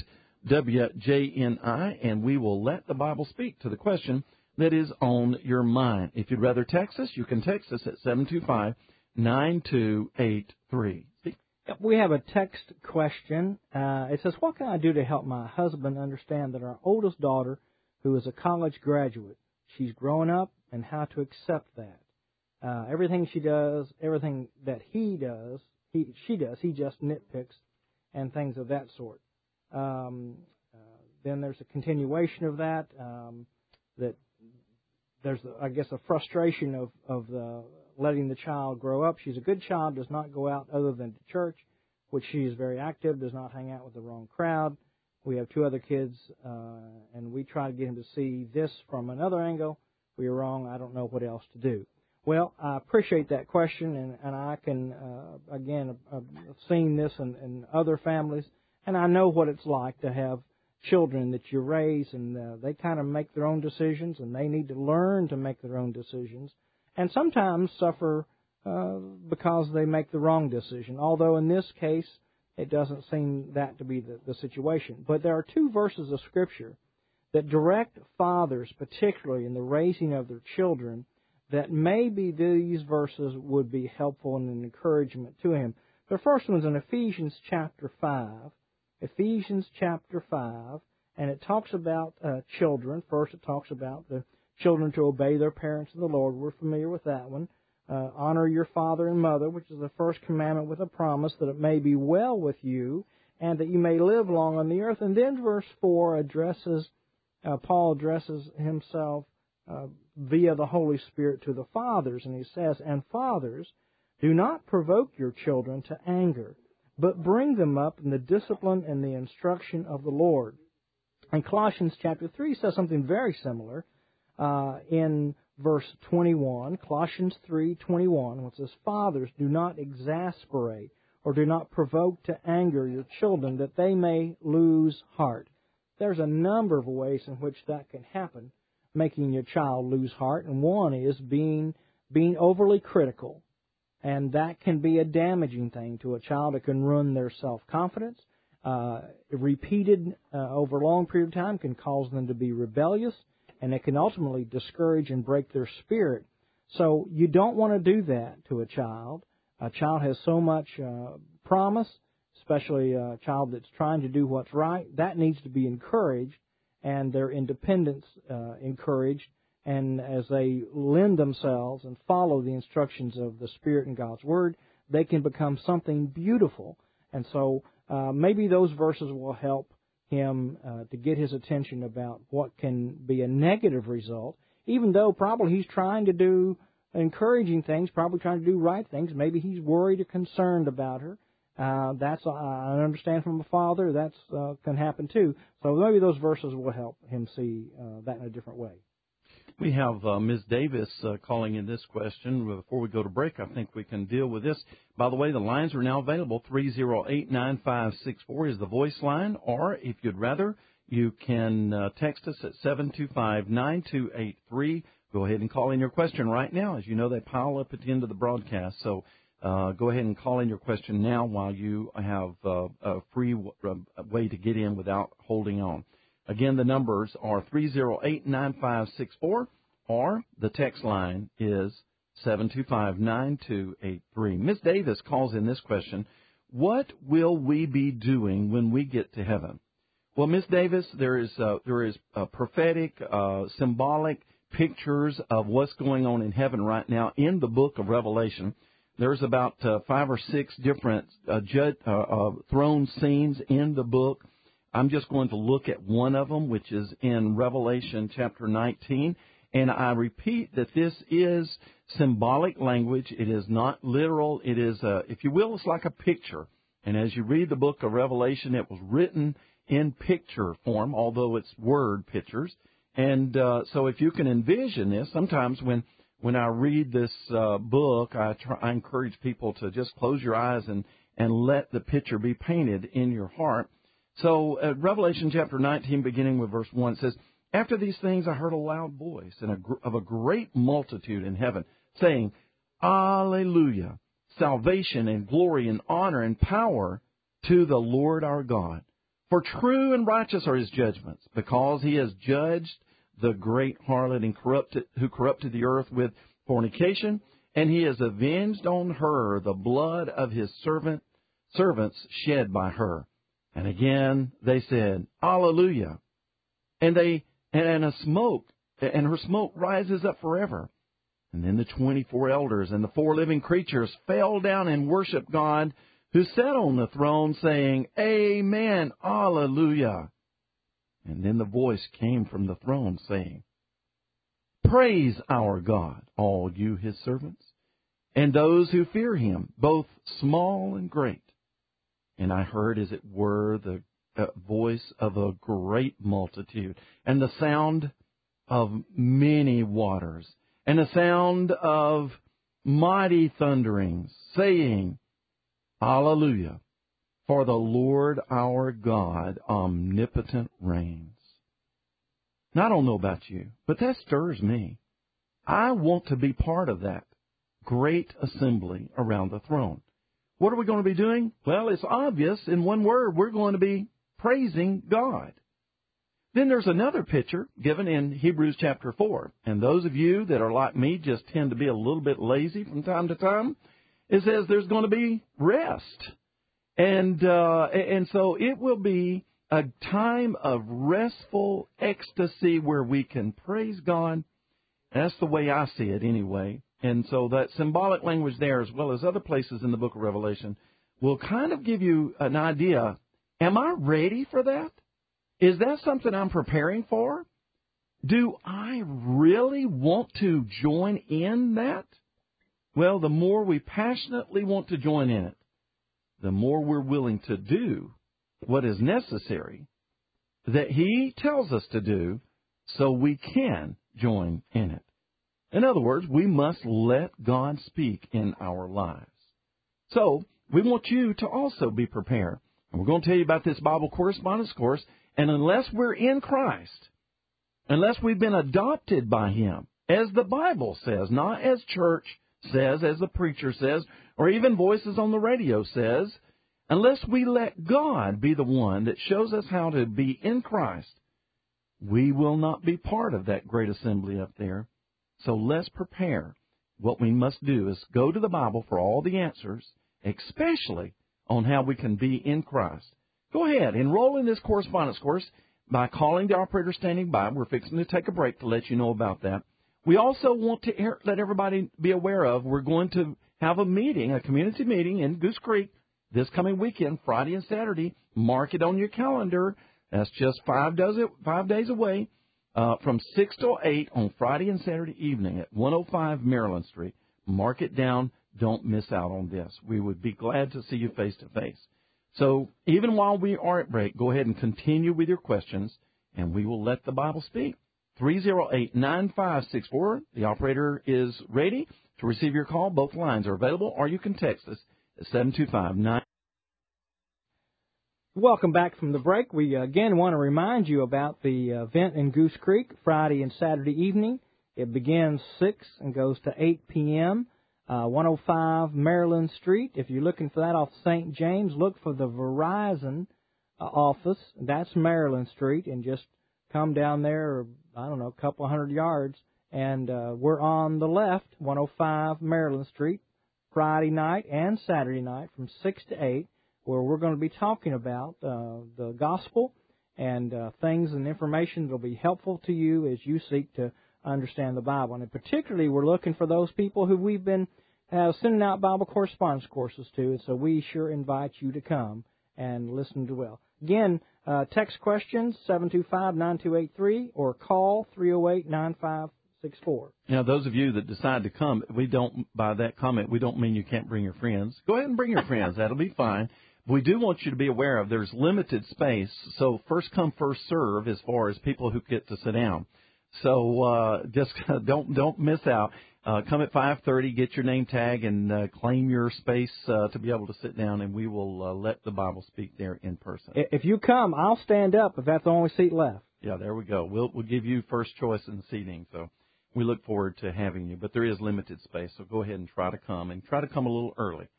W J N I, and we will let the Bible speak to the question that is on your mind. If you'd rather text us, you can text us at seven two five, nine two eight three. We have a text question. Uh, it says, "What can I do to help my husband understand that our oldest daughter, who is a college graduate, she's growing up, and how to accept that? Uh, everything she does, everything that he does, he she does, he just nitpicks and things of that sort." Um, uh, then there's a continuation of that, um, that there's, I guess, a frustration of, of the letting the child grow up. She's a good child, does not go out other than to church, which she is very active, does not hang out with the wrong crowd. We have two other kids, uh, and we try to get him to see this from another angle. We are wrong. I don't know what else to do. Well, I appreciate that question, and, and I can, uh, again, I've seen this in, in other families, and I know what it's like to have children that you raise, and uh, they kind of make their own decisions, and they need to learn to make their own decisions, and sometimes suffer uh, because they make the wrong decision, although in this case it doesn't seem that to be the, the situation. But there are two verses of Scripture that direct fathers, particularly in the raising of their children, that maybe these verses would be helpful and an encouragement to him. The first one's in Ephesians chapter five, Ephesians chapter five, and it talks about uh, children. First, it talks about the children to obey their parents in the Lord. We're familiar with that one. Uh, honor your father and mother, which is the first commandment with a promise that it may be well with you and that you may live long on the earth. And then verse four addresses, uh, Paul addresses himself uh, via the Holy Spirit to the fathers, and he says, and fathers, do not provoke your children to anger, but bring them up in the discipline and the instruction of the Lord. And Colossians chapter three says something very similar uh, in verse twenty-one, Colossians three twenty-one, which says, fathers, do not exasperate or do not provoke to anger your children, that they may lose heart. There's a number of ways in which that can happen, making your child lose heart, and one is being being overly critical. And that can be a damaging thing to a child. It can ruin their self-confidence. Uh, repeated uh, over a long period of time can cause them to be rebellious, and it can ultimately discourage and break their spirit. So you don't want to do that to a child. A child has so much uh, promise, especially a child that's trying to do what's right. That needs to be encouraged, and their independence uh, encouraged. And as they lend themselves and follow the instructions of the Spirit and God's Word, they can become something beautiful. And so uh, maybe those verses will help him uh, to get his attention about what can be a negative result, even though probably he's trying to do encouraging things, probably trying to do right things. Maybe he's worried or concerned about her. Uh, that's uh, I understand from a father that's uh, can happen too. So maybe those verses will help him see uh, that in a different way. We have uh, Miz Davis uh, calling in this question. Before we go to break, I think we can deal with this. By the way, the lines are now available. three oh eight, nine five six four is the voice line, or if you'd rather, you can uh, text us at seven two five, nine two eight three. Go ahead and call in your question right now. As you know, they pile up at the end of the broadcast. So uh, go ahead and call in your question now while you have uh, a free w- uh, way to get in without holding on. Again, the numbers are three oh eight, nine five six four, or the text line is seven two five, nine two eight three. Miz Davis calls in this question, what will we be doing when we get to heaven? Well, Miz Davis, there is uh, there is uh, prophetic, uh, symbolic pictures of what's going on in heaven right now in the book of Revelation. There's about uh, five or six different uh, judge, uh, uh, throne scenes in the book. I'm just going to look at one of them, which is in Revelation chapter nineteen. And I repeat that this is symbolic language. It is not literal. It is, a, if you will, it's like a picture. And as you read the book of Revelation, it was written in picture form, although it's word pictures. And uh, so if you can envision this, sometimes when, when I read this uh, book, I, try, I encourage people to just close your eyes and, and let the picture be painted in your heart. So uh, Revelation chapter nineteen, beginning with verse one, says, after these things I heard a loud voice and a gr- of a great multitude in heaven, saying, Alleluia, salvation and glory and honor and power to the Lord our God. For true and righteous are his judgments, because he has judged the great harlot and corrupted, who corrupted the earth with fornication, and he has avenged on her the blood of his servant servants shed by her. And again they said, Alleluia. And they and a smoke and her smoke rises up forever. And then the twenty-four elders and the four living creatures fell down and worshiped God who sat on the throne, saying, Amen, Alleluia. And then the voice came from the throne, saying, Praise our God, all you his servants, and those who fear him, both small and great. And I heard, as it were, the uh, voice of a great multitude, and the sound of many waters, and the sound of mighty thunderings, saying, Alleluia, for the Lord our God omnipotent reigns. Now, I don't know about you, but that stirs me. I want to be part of that great assembly around the throne. What are we going to be doing? Well, it's obvious. In one word, we're going to be praising God. Then there's another picture given in Hebrews chapter four. And those of you that are like me just tend to be a little bit lazy from time to time. It says there's going to be rest. And uh, and so it will be a time of restful ecstasy where we can praise God. That's the way I see it anyway. And so that symbolic language there, as well as other places in the book of Revelation, will kind of give you an idea. Am I ready for that? Is that something I'm preparing for? Do I really want to join in that? Well, the more we passionately want to join in it, the more we're willing to do what is necessary that He tells us to do so we can join in it. In other words, we must let God speak in our lives. So we want you to also be prepared. And we're going to tell you about this Bible correspondence course. And unless we're in Christ, unless we've been adopted by Him, as the Bible says, not as church says, as the preacher says, or even voices on the radio says, unless we let God be the one that shows us how to be in Christ, we will not be part of that great assembly up there. So let's prepare. What we must do is go to the Bible for all the answers, especially on how we can be in Christ. Go ahead, enroll in this correspondence course by calling the operator standing by. We're fixing to take a break to let you know about that. We also want to let everybody be aware of, we're going to have a meeting, a community meeting in Goose Creek this coming weekend, Friday and Saturday. Mark it on your calendar. That's just five days, five days away uh, from six till eight on Friday and Saturday evening at one oh five Maryland Street. Mark it down. Don't miss out on this. We would be glad to see you face to face. So even while we are at break, go ahead and continue with your questions, and we will let the Bible speak. three oh eight, nine five six four. The operator is ready to receive your call. Both lines are available, or you can text us at seven two five nine. Welcome back from the break. We again want to remind you about the event in Goose Creek Friday and Saturday evening. It begins six and goes to eight p.m. Uh, one oh five Maryland Street. If you're looking for that off Saint James, look for the Verizon uh, office. That's Maryland Street, and just come down there, I don't know, a couple hundred yards, and uh, we're on the left, one oh five Maryland Street, Friday night and Saturday night from six to eight, where we're going to be talking about uh, the gospel and uh, things and information that will be helpful to you as you seek to understand the Bible. And particularly, we're looking for those people who we've been uh, sending out Bible correspondence courses to, and so we sure invite you to come and listen to well. Again, uh, text questions, seven two five, nine two eight three, or call three oh eight, nine five six four. Now, those of you that decide to come, we don't, by that comment, we don't mean you can't bring your friends. Go ahead and bring your friends. That'll be fine. We do want you to be aware of there's limited space, so first come, first serve as far as people who get to sit down. So uh, just don't don't miss out. Uh, come at five thirty, get your name tag, and uh, claim your space uh, to be able to sit down, and we will uh, let the Bible speak there in person. If you come, I'll stand up if that's the only seat left. Yeah, there we go. We'll we'll give you first choice in the seating, so we look forward to having you. But there is limited space, so go ahead and try to come, and try to come a little early.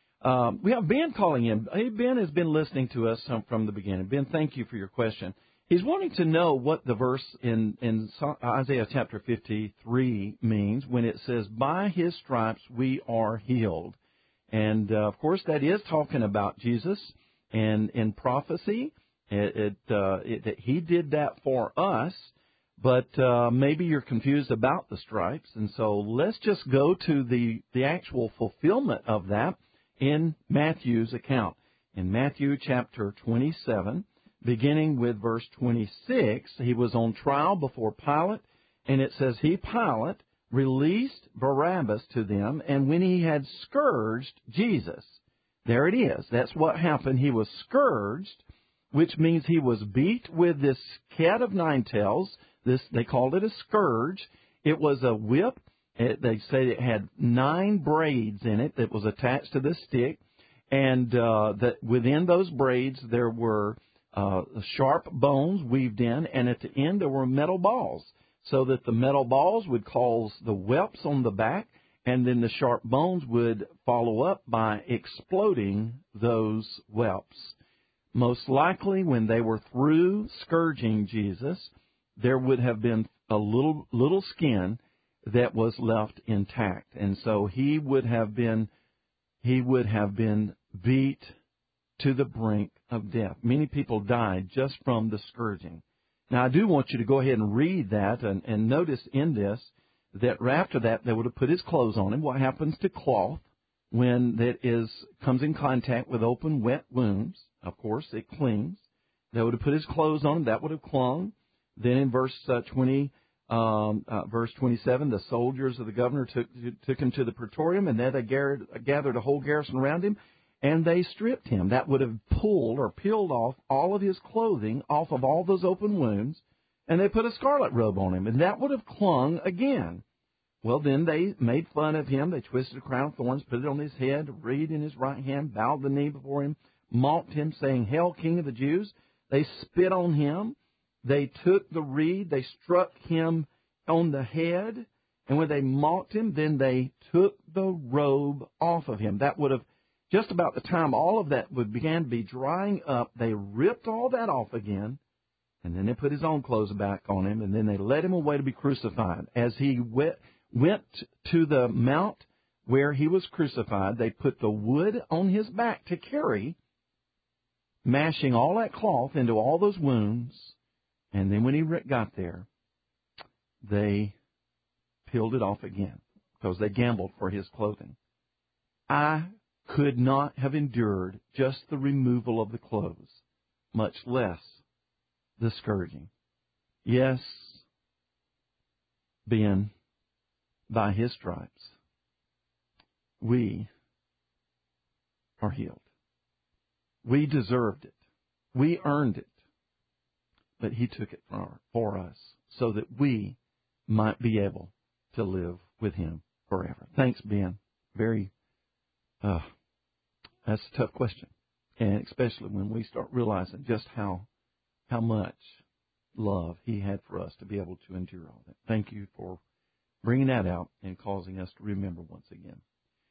Um, we have Ben calling in. Hey, Ben has been listening to us from the beginning. Ben, thank you for your question. He's wanting to know what the verse in, in Isaiah chapter fifty-three means when it says, by His stripes we are healed. And, uh, of course, that is talking about Jesus. And in prophecy, it, it, uh, it, that He did that for us. But uh, maybe you're confused about the stripes. And so let's just go to the, the actual fulfillment of that in Matthew's account. In Matthew chapter twenty-seven, beginning with verse twenty-six, he was on trial before Pilate, and it says, he, Pilate, released Barabbas to them, and when he had scourged Jesus, there it is, that's what happened, he was scourged, which means he was beat with this cat of nine tails, this, they called it a scourge. It was a whip. It, they say it had nine braids in it that was attached to the stick, and uh, that within those braids there were Uh, sharp bones weaved in, and at the end there were metal balls, so that the metal balls would cause the whelps on the back, and then the sharp bones would follow up by exploding those whelps. Most likely, when they were through scourging Jesus, there would have been a little little skin that was left intact, and so he would have been he would have been beat to the brink of death. Many people died just from the scourging. Now, I do want you to go ahead and read that and, and notice in this that after that they would have put his clothes on him. What happens to cloth when it is comes in contact with open, wet wounds? Of course, it clings. They would have put his clothes on him. That would have clung. Then in verse uh, twenty, um, uh, verse twenty-seven, the soldiers of the governor took took him to the praetorium, and there they gathered, gathered a whole garrison around him, and they stripped him. That would have pulled or peeled off all of his clothing off of all those open wounds, and they put a scarlet robe on him, and that would have clung again. Well, then they made fun of him. They twisted a crown of thorns, put it on his head, a reed in his right hand, bowed the knee before him, mocked him, saying, "Hail, King of the Jews." They spit on him. They took the reed. They struck him on the head. And when they mocked him, then they took the robe off of him. That would have, just about the time all of that would began to be drying up, they ripped all that off again. And then they put his own clothes back on him. And then they led him away to be crucified. As he went, went to the mount where he was crucified, they put the wood on his back to carry, mashing all that cloth into all those wounds, and then when he got there, they peeled it off again because they gambled for his clothing. I could not have endured just the removal of the clothes, much less the scourging. Yes, Ben, by his stripes, we are healed. We deserved it. We earned it. But he took it for, for us so that we might be able to live with him forever. Thanks, Ben. Very, uh, that's a tough question. And especially when we start realizing just how, how much love he had for us to be able to endure all that. Thank you for bringing that out and causing us to remember once again.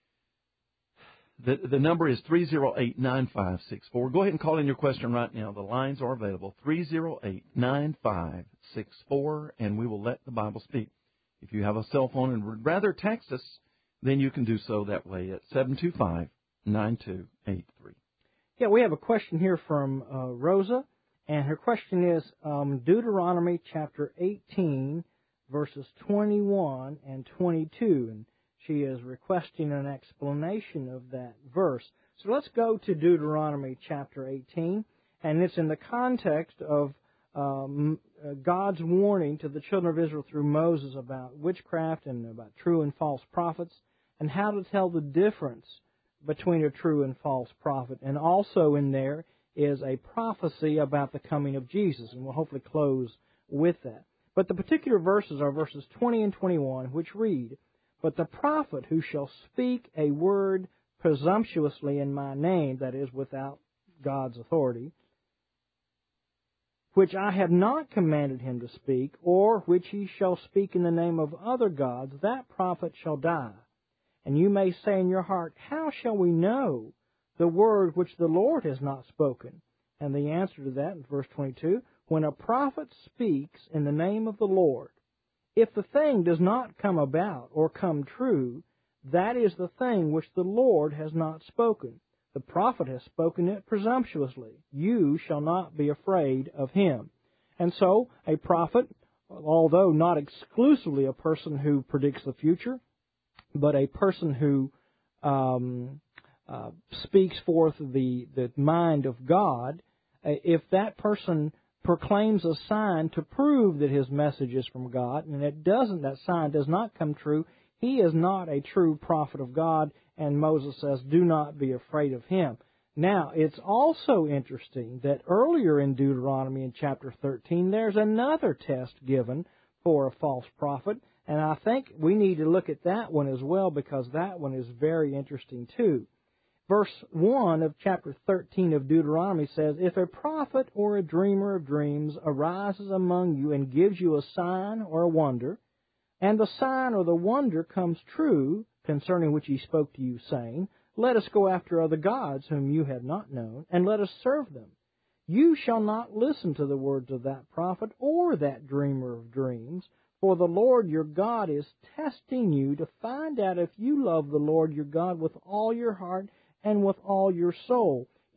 The, the number is three oh eight, nine five six four. Go ahead and call in your question right now. The lines are available, three oh eight, nine five six four, and we will let the Bible speak. If you have a cell phone and would rather text us, then you can do so that way at seven two five, nine two eight three. Yeah, we have a question here from uh, Rosa, and her question is um, Deuteronomy chapter eighteen, verses twenty-one and twenty-two, and she is requesting an explanation of that verse. So let's go to Deuteronomy chapter eighteen, and it's in the context of um, God's warning to the children of Israel through Moses about witchcraft and about true and false prophets, and how to tell the difference between a true and false prophet. And also in there is a prophecy about the coming of Jesus, and we'll hopefully close with that. But the particular verses are verses twenty and twenty-one, which read, "But the prophet who shall speak a word presumptuously in my name," that is, without God's authority, "which I have not commanded him to speak, or which he shall speak in the name of other gods, that prophet shall die. And you may say in your heart, how shall we know the word which the Lord has not spoken? And the answer to that in verse twenty-two, when a prophet speaks in the name of the Lord, if the thing does not come about or come true, that is the thing which the Lord has not spoken. The prophet has spoken it presumptuously. You shall not be afraid of him. And so, a prophet, although not exclusively a person who predicts the future, but a person who um, uh, speaks forth the, the mind of God, if that person proclaims a sign to prove that his message is from God, and it doesn't, that sign does not come true, he is not a true prophet of God, and Moses says, do not be afraid of him. Now, it's also interesting that earlier in Deuteronomy in chapter thirteen, there's another test given for a false prophet, and I think we need to look at that one as well, because that one is very interesting too. Verse one of chapter thirteen of Deuteronomy says, if a prophet or a dreamer of dreams arises among you and gives you a sign or a wonder, and the sign or the wonder comes true, concerning which he spoke to you, saying, let us go after other gods whom you have not known, and let us serve them. You shall not listen to the words of that prophet or that dreamer of dreams, for the Lord your God is testing you to find out if you love the Lord your God with all your heart and with all your soul.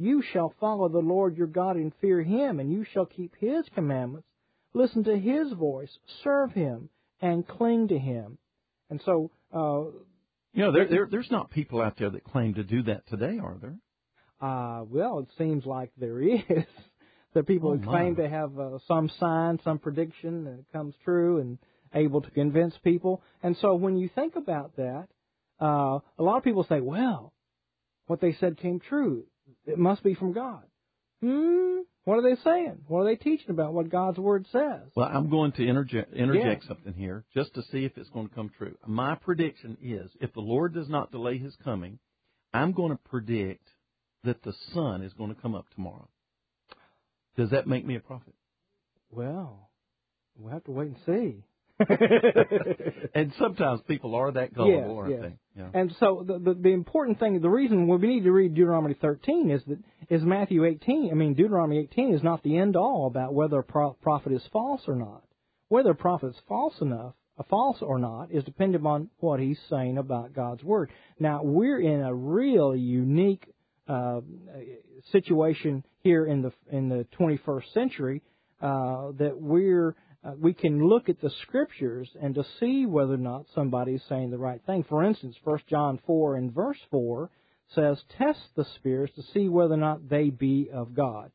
You shall follow the Lord your God and fear Him, and you shall keep His commandments, listen to His voice, serve Him, and cling to Him. And so, uh, you know, there, there, there's not people out there that claim to do that today, are there? Uh, well, it seems like there is. There are people oh, who claim my. to have uh, some sign, some prediction, and it comes true, and able to convince people. And so when you think about that, uh, a lot of people say, well, what they said came true. It must be from God. Hmm? What are they saying? What are they teaching about what God's Word says? Well, I'm going to interject, interject yeah. something here just to see if it's going to come true. My prediction is if the Lord does not delay His coming, I'm going to predict that the sun is going to come up tomorrow. Does that make me a prophet? Well, we'll have to wait and see. And sometimes people are that gullible, yes, aren't yes. they? Yeah. And so the, the the important thing, the reason we need to read Deuteronomy thirteen is that is Matthew eighteen. I mean, Deuteronomy eighteen is not the end all about whether a pro- prophet is false or not. Whether a prophet is false enough, uh, false or not, is dependent on what he's saying about God's Word. Now, we're in a really unique uh, situation here in the in the twenty-first century uh, that we're Uh, we can look at the Scriptures and to see whether or not somebody is saying the right thing. For instance, First John four and verse four says, test the spirits to see whether or not they be of God.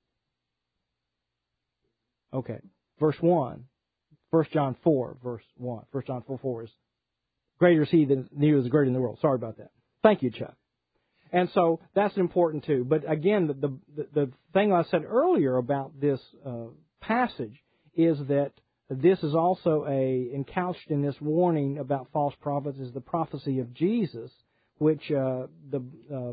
Okay, verse one. First John four, verse one. First John four, four is, greater is he than he was greater in the world. Sorry about that. Thank you, Chuck. And so that's important too. But again, the the, the thing I said earlier about this uh, passage is that this is also a, encouched in this warning about false prophets is the prophecy of Jesus, which uh, the uh,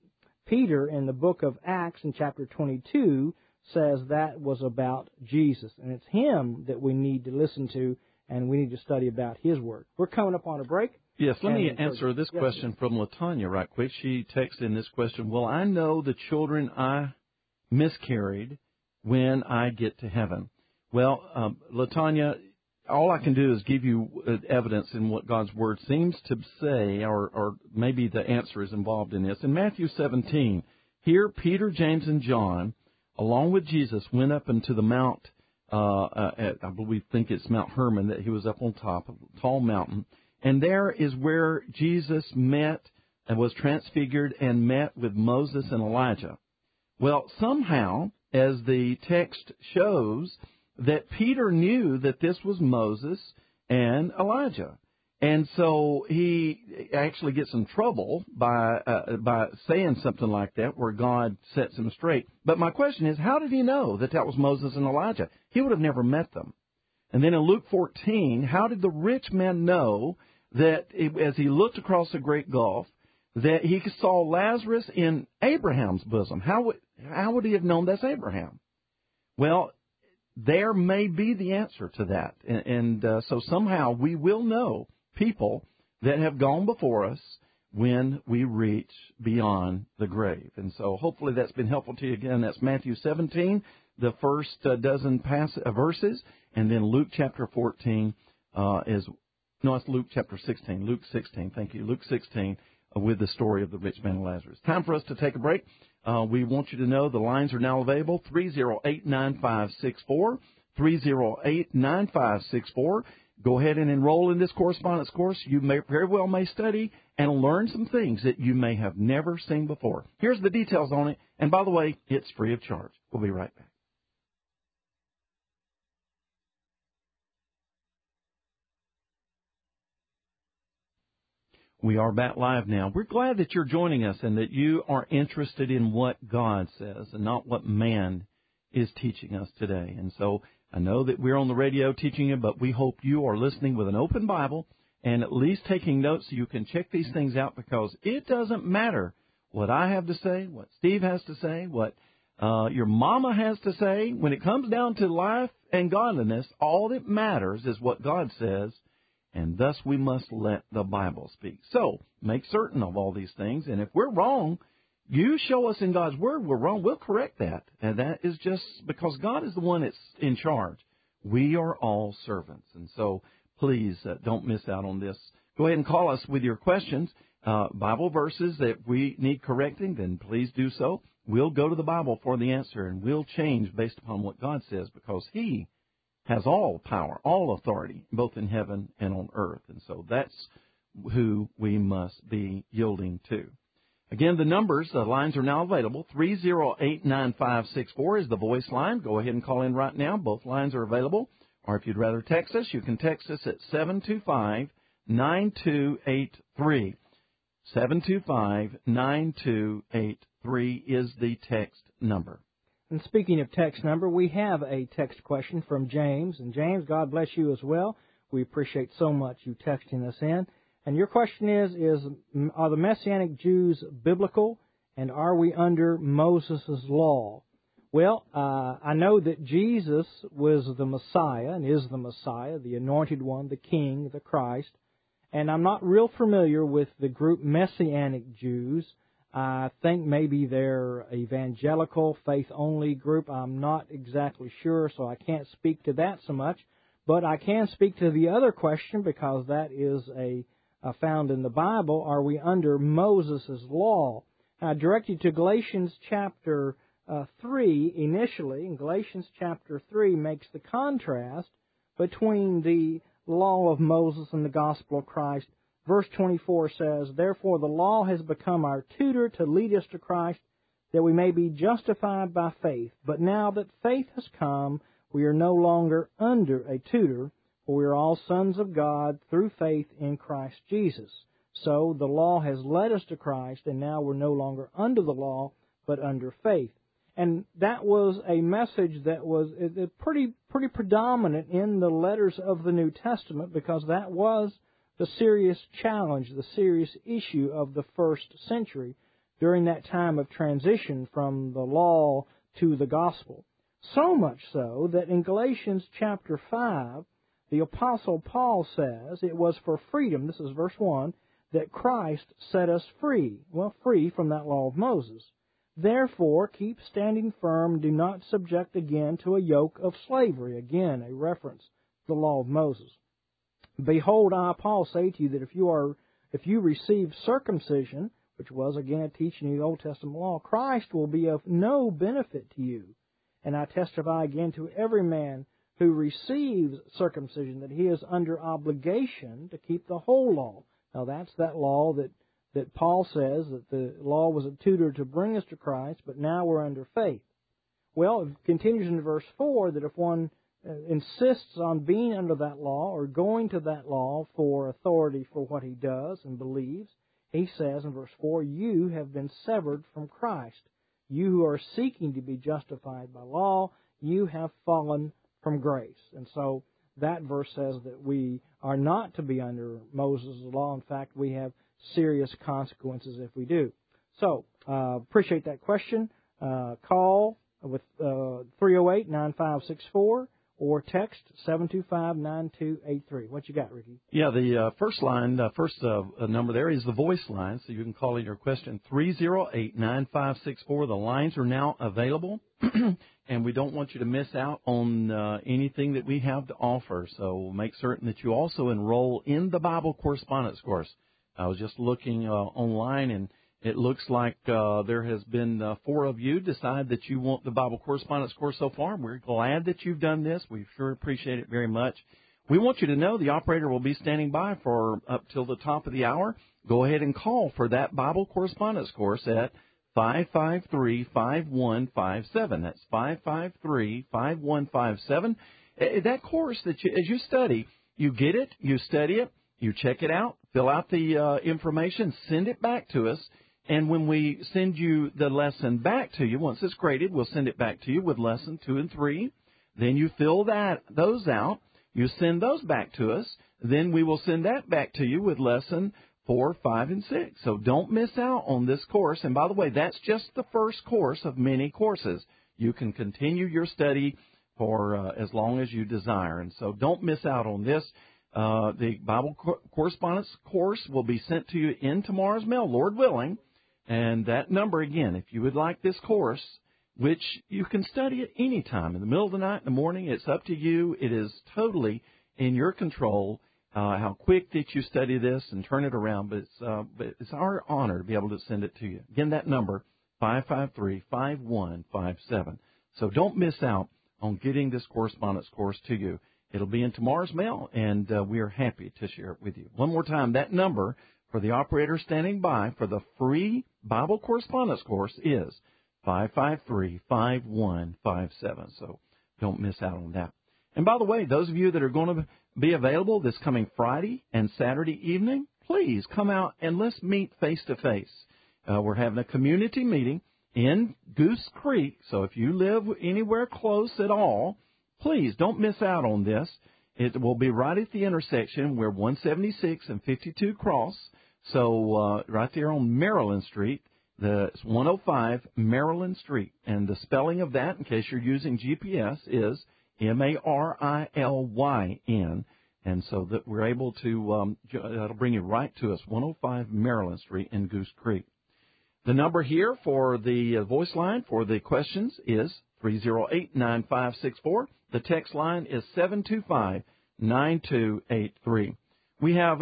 Peter in the book of Acts in chapter twenty-two says that was about Jesus. And it's Him that we need to listen to, and we need to study about His Word. We're coming up on a break. Yes, let me answer this yes, question yes. from LaTanya right quick. She texted in this question, will I know the children I miscarried when I get to heaven? Well, um, LaTanya, all I can do is give you evidence in what God's Word seems to say, or, or maybe the answer is involved in this. In Matthew seventeen, here Peter, James, and John, along with Jesus, went up into the Mount, uh, uh, at, I believe, think it's Mount Hermon, that He was up on top of a tall mountain. And there is where Jesus met and was transfigured and met with Moses and Elijah. Well, somehow, as the text shows, that Peter knew that this was Moses and Elijah. And so he actually gets in trouble by uh, by saying something like that where God sets him straight. But my question is, how did he know that that was Moses and Elijah? He would have never met them. And then in Luke fourteen, how did the rich man know that as he looked across the great gulf, that he saw Lazarus in Abraham's bosom? How would, how would he have known that's Abraham? Well, there may be the answer to that. And, and uh, so somehow we will know people that have gone before us when we reach beyond the grave. And so hopefully that's been helpful to you. Again, that's Matthew seventeen, the first uh, dozen pass- uh, verses, and then Luke chapter fourteen uh, is, no, it's Luke chapter sixteen, Luke sixteen, thank you, Luke sixteen, uh, with the story of the rich man and Lazarus. Time for us to take a break. Uh, we want you to know the lines are now available, three oh eight, nine five six four, three oh eight, nine five six four. Go ahead and enroll in this correspondence course. You may very well may study and learn some things that you may have never seen before. Here's the details on it. And by the way, it's free of charge. We'll be right back. We are back live now. We're glad that you're joining us and that you are interested in what God says and not what man is teaching us today. And so I know that we're on the radio teaching you, but we hope you are listening with an open Bible and at least taking notes so you can check these things out, because it doesn't matter what I have to say, what Steve has to say, what uh, your mama has to say. When it comes down to life and godliness, all that matters is what God says. And thus we must let the Bible speak. So make certain of all these things. And if we're wrong, you show us in God's Word we're wrong, we'll correct that. And that is just because God is the one that's in charge. We are all servants. And so please uh, don't miss out on this. Go ahead and call us with your questions. Uh, Bible verses that we need correcting, then please do so. we'll go to the Bible for the answer, and we'll change based upon what God says, because He has all power, all authority, both in heaven and on earth. And so that's who we must be yielding to. Again, the numbers, the lines are now available. three oh eight, nine five six four is the voice line. Go ahead and call in right now. Both lines are available. Or if you'd rather text us, you can text us at seven two five, nine two eight three. seven two five, nine two eight three is the text number. And speaking of text number, we have a text question from James. And James, God bless you as well. We appreciate so much you texting us in. And your question is, is are the Messianic Jews biblical, and are we under Moses' law? Well, uh, I know that Jesus was the Messiah and is the Messiah, the Anointed One, the King, the Christ. And I'm not real familiar with the group Messianic Jews. I think maybe they're evangelical, faith-only group. I'm not exactly sure, so I can't speak to that so much. But I can speak to the other question, because that is a Uh, found in the Bible. Are we under Moses' law? I direct you to Galatians chapter uh, three initially, and Galatians chapter three makes the contrast between the law of Moses and the gospel of Christ. Verse twenty-four says, "Therefore the law has become our tutor to lead us to Christ, that we may be justified by faith. But now that faith has come, we are no longer under a tutor, for we are all sons of God through faith in Christ Jesus." So the law has led us to Christ, and now we're no longer under the law, but under faith. And that was a message that was pretty pretty predominant in the letters of the New Testament, because that was the serious challenge, the serious issue of the first century during that time of transition from the law to the gospel. So much so that in Galatians chapter five, the Apostle Paul says it was for freedom, this is verse one, that Christ set us free. Well, free from that law of Moses. "Therefore, keep standing firm, do not subject again to a yoke of slavery." Again, a reference to the law of Moses. "Behold, I, Paul, say to you that if you are, if you receive circumcision," which was, again, a teaching of the Old Testament law, "Christ will be of no benefit to you. And I testify again to every man who receives circumcision that he is under obligation to keep the whole law." Now that's that law that, that Paul says that the law was a tutor to bring us to Christ, but now we're under faith. Well, it continues in verse four that if one uh, insists on being under that law or going to that law for authority for what he does and believes, he says in verse four, "You have been severed from Christ. You who are seeking to be justified by law, you have fallen from grace." And so that verse says that we are not to be under Moses' law. In fact, we have serious consequences if we do. So, uh, appreciate that question. Uh, call with uh, three oh eight, nine five six four or text seven two five, nine two eight three. What you got, Ricky? Yeah, the uh, first line, uh, first uh, number there is the voice line, so you can call in your question, three oh eight, nine five six four. The lines are now available, and we don't want you to miss out on uh, anything that we have to offer, so make certain that you also enroll in the Bible correspondence course. I was just looking uh, online, and it looks like uh, there has been uh, four of you decide that you want the Bible correspondence course so far. We're glad that you've done this. We sure appreciate it very much. We want you to know the operator will be standing by for up till the top of the hour. Go ahead and call for that Bible correspondence course at five five three, five one five seven. That's five five three, five one five seven. That course that you, as you study, you get it, you study it, you check it out, fill out the uh, information, send it back to us. And when we send you the lesson back to you, once it's graded, we'll send it back to you with lesson two and three. Then you fill that those out. You send those back to us. Then we will send that back to you with lesson four, five, and six. So don't miss out on this course. And by the way, that's just the first course of many courses. You can continue your study for uh, as long as you desire. And so don't miss out on this. Uh, the Bible co- correspondence course will be sent to you in tomorrow's mail, Lord willing. And that number, again, if you would like this course, which you can study at any time, in the middle of the night, in the morning, it's up to you. It is totally in your control uh, how quick that you study this and turn it around. But it's, uh, but it's our honor to be able to send it to you. Again, that number, five five three, five one five seven. So don't miss out on getting this correspondence course to you. It'll be in tomorrow's mail, and uh, we are happy to share it with you. One more time, that number for the operator standing by for the free Bible correspondence course is five five three, five one five seven. So don't miss out on that. And by the way, those of you that are going to be available this coming Friday and Saturday evening, please come out and let's meet face-to-face. Uh, we're having a community meeting in Goose Creek, so if you live anywhere close at all, please don't miss out on this. It will be right at the intersection where one seventy-six and fifty-two cross, so uh, right there on Maryland Street. The one oh five Maryland Street, and the spelling of that, in case you're using G P S, is M A R I L Y N, and so that we're able to, um, that'll bring you right to us, one oh five Maryland Street in Goose Creek. The number here for the voice line for the questions is three oh eight, nine five six four. The text line is seven two five, nine two eight three. We have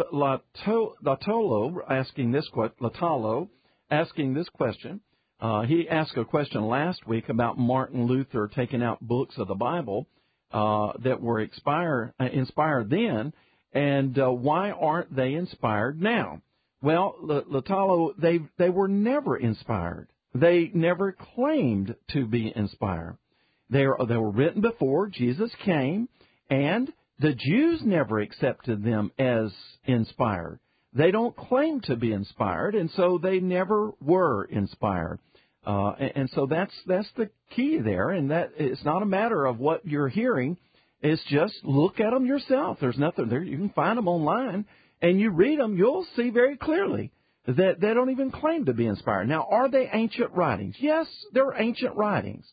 Latolo asking this question, Latalo asking this question. Uh, he asked a question last week about Martin Luther taking out books of the Bible uh, that were expire, uh, inspired then, and uh, why aren't they inspired now? Well, Latalo, they they were never inspired. They never claimed to be inspired. They are, they were written before Jesus came, and the Jews never accepted them as inspired. They don't claim to be inspired, and so they never were inspired. Uh, and, and so that's that's the key there, and that it's not a matter of what you're hearing. It's just look at them yourself. There's nothing there. You can find them online, and you read them, you'll see very clearly that they don't even claim to be inspired. Now, are they ancient writings? Yes, they're ancient writings.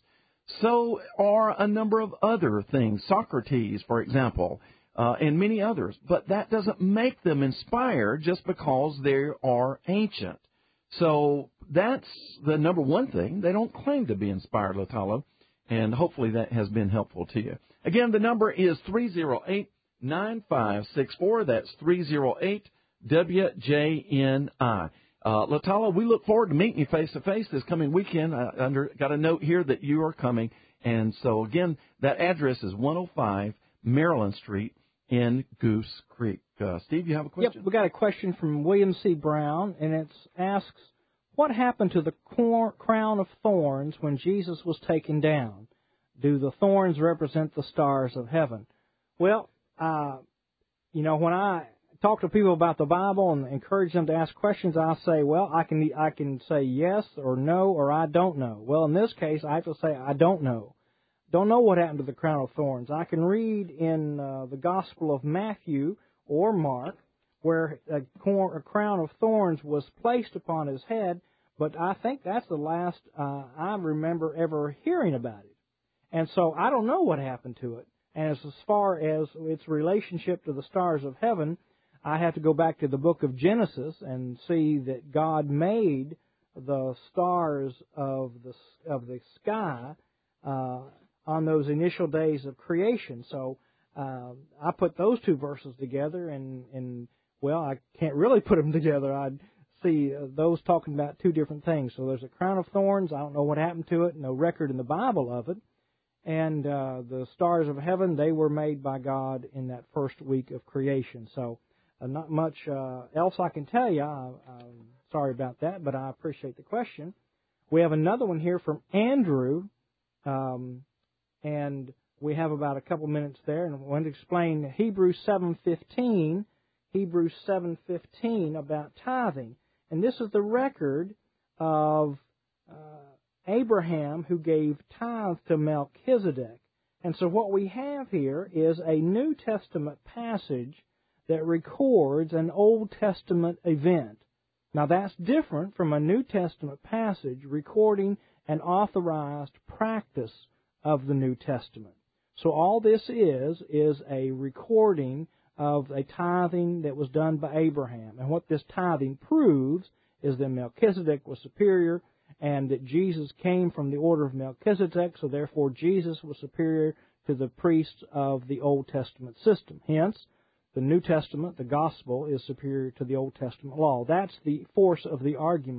So are a number of other things, Socrates, for example, uh, and many others. But that doesn't make them inspired just because they are ancient. So that's the number one thing. They don't claim to be inspired, Latalo, and hopefully that has been helpful to you. Again, the number is three oh eight, nine five six four. That's three oh eight W J N I. Uh, Latala, we look forward to meeting you face-to-face this coming weekend. I under, got a note here that you are coming. And so, again, that address is one oh five Maryland Street in Goose Creek. Uh, Steve, you have a question? Yep, we got a question from William C. Brown, and it asks, what happened to the cor- crown of thorns when Jesus was taken down? Do the thorns represent the stars of heaven? Well, uh, you know, when I talk to people about the Bible and encourage them to ask questions, I say, well, I can I can say yes or no or I don't know. Well, in this case, I have to say I don't know. Don't know what happened to the crown of thorns. I can read in uh, the Gospel of Matthew or Mark where a, cor- a crown of thorns was placed upon his head, but I think that's the last uh, I remember ever hearing about it. And so I don't know what happened to it. And as, as far as its relationship to the stars of heaven, I have to go back to the book of Genesis and see that God made the stars of the of the sky uh, on those initial days of creation. So uh, I put those two verses together, and, and well, I can't really put them together. I'd see uh, those talking about two different things. So there's a crown of thorns. I don't know what happened to it. No record in the Bible of it. And uh, the stars of heaven, they were made by God in that first week of creation. So Uh, not much uh, else I can tell you. I, I'm sorry about that, but I appreciate the question. We have another one here from Andrew, um, and we have about a couple minutes there, and I want to explain Hebrews seven fifteen, Hebrews seven fifteen about tithing. And this is the record of uh, Abraham who gave tithe to Melchizedek. And so what we have here is a New Testament passage that records an Old Testament event. Now that's different from a New Testament passage recording an authorized practice of the New Testament. So all this is, is a recording of a tithing that was done by Abraham. And what this tithing proves is that Melchizedek was superior and that Jesus came from the order of Melchizedek, so therefore Jesus was superior to the priests of the Old Testament system. Hence, the New Testament, the Gospel, is superior to the Old Testament law. That's the force of the argument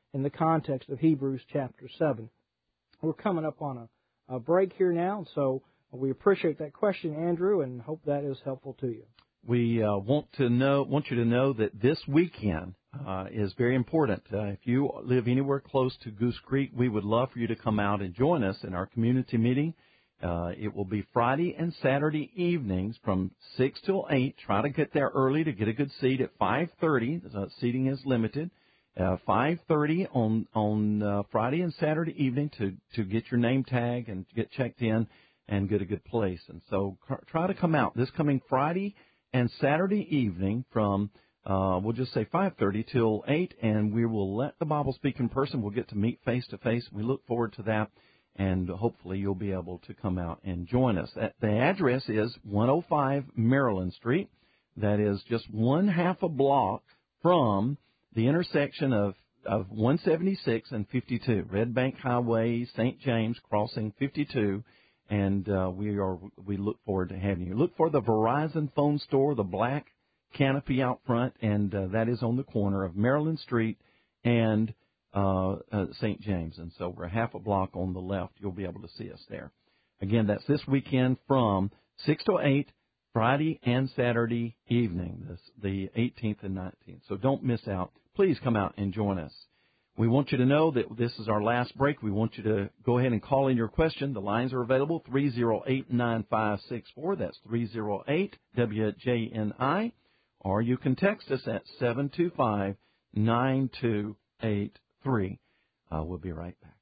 in the context of Hebrews chapter seven. We're coming up on a, a break here now, so we appreciate that question, Andrew, and hope that is helpful to you. We uh, want to know, want you to know that this weekend uh, is very important. Uh, if you live anywhere close to Goose Creek, we would love for you to come out and join us in our community meeting. Uh, it will be Friday and Saturday evenings from six till eight. Try to get there early to get a good seat at five thirty. Uh, seating is limited. Uh, five thirty on on uh, Friday and Saturday evening to to get your name tag and get checked in and get a good place. And so try to come out this coming Friday and Saturday evening from, uh, we'll just say five thirty till eight, and we will let the Bible speak in person. We'll get to meet face-to-face. We look forward to that, and hopefully you'll be able to come out and join us. The address is one oh five Maryland Street. That is just one half a block from the intersection of, of one seventy-six and fifty-two, Red Bank Highway, Saint James, crossing fifty-two. And uh, we are we look forward to having you. Look for the Verizon phone store, the black canopy out front, and uh, that is on the corner of Maryland Street and uh, uh, Saint James. And so we're half a block on the left. You'll be able to see us there. Again, that's this weekend from six to eight, Friday and Saturday evening, this, the eighteenth and nineteenth. So don't miss out. Please come out and join us. We want you to know that this is our last break. We want you to go ahead and call in your question. The lines are available, three oh eight, nine five six four. That's three oh eight W J N I. Or you can text us at seven two five, nine two eight three. Uh, we'll be right back.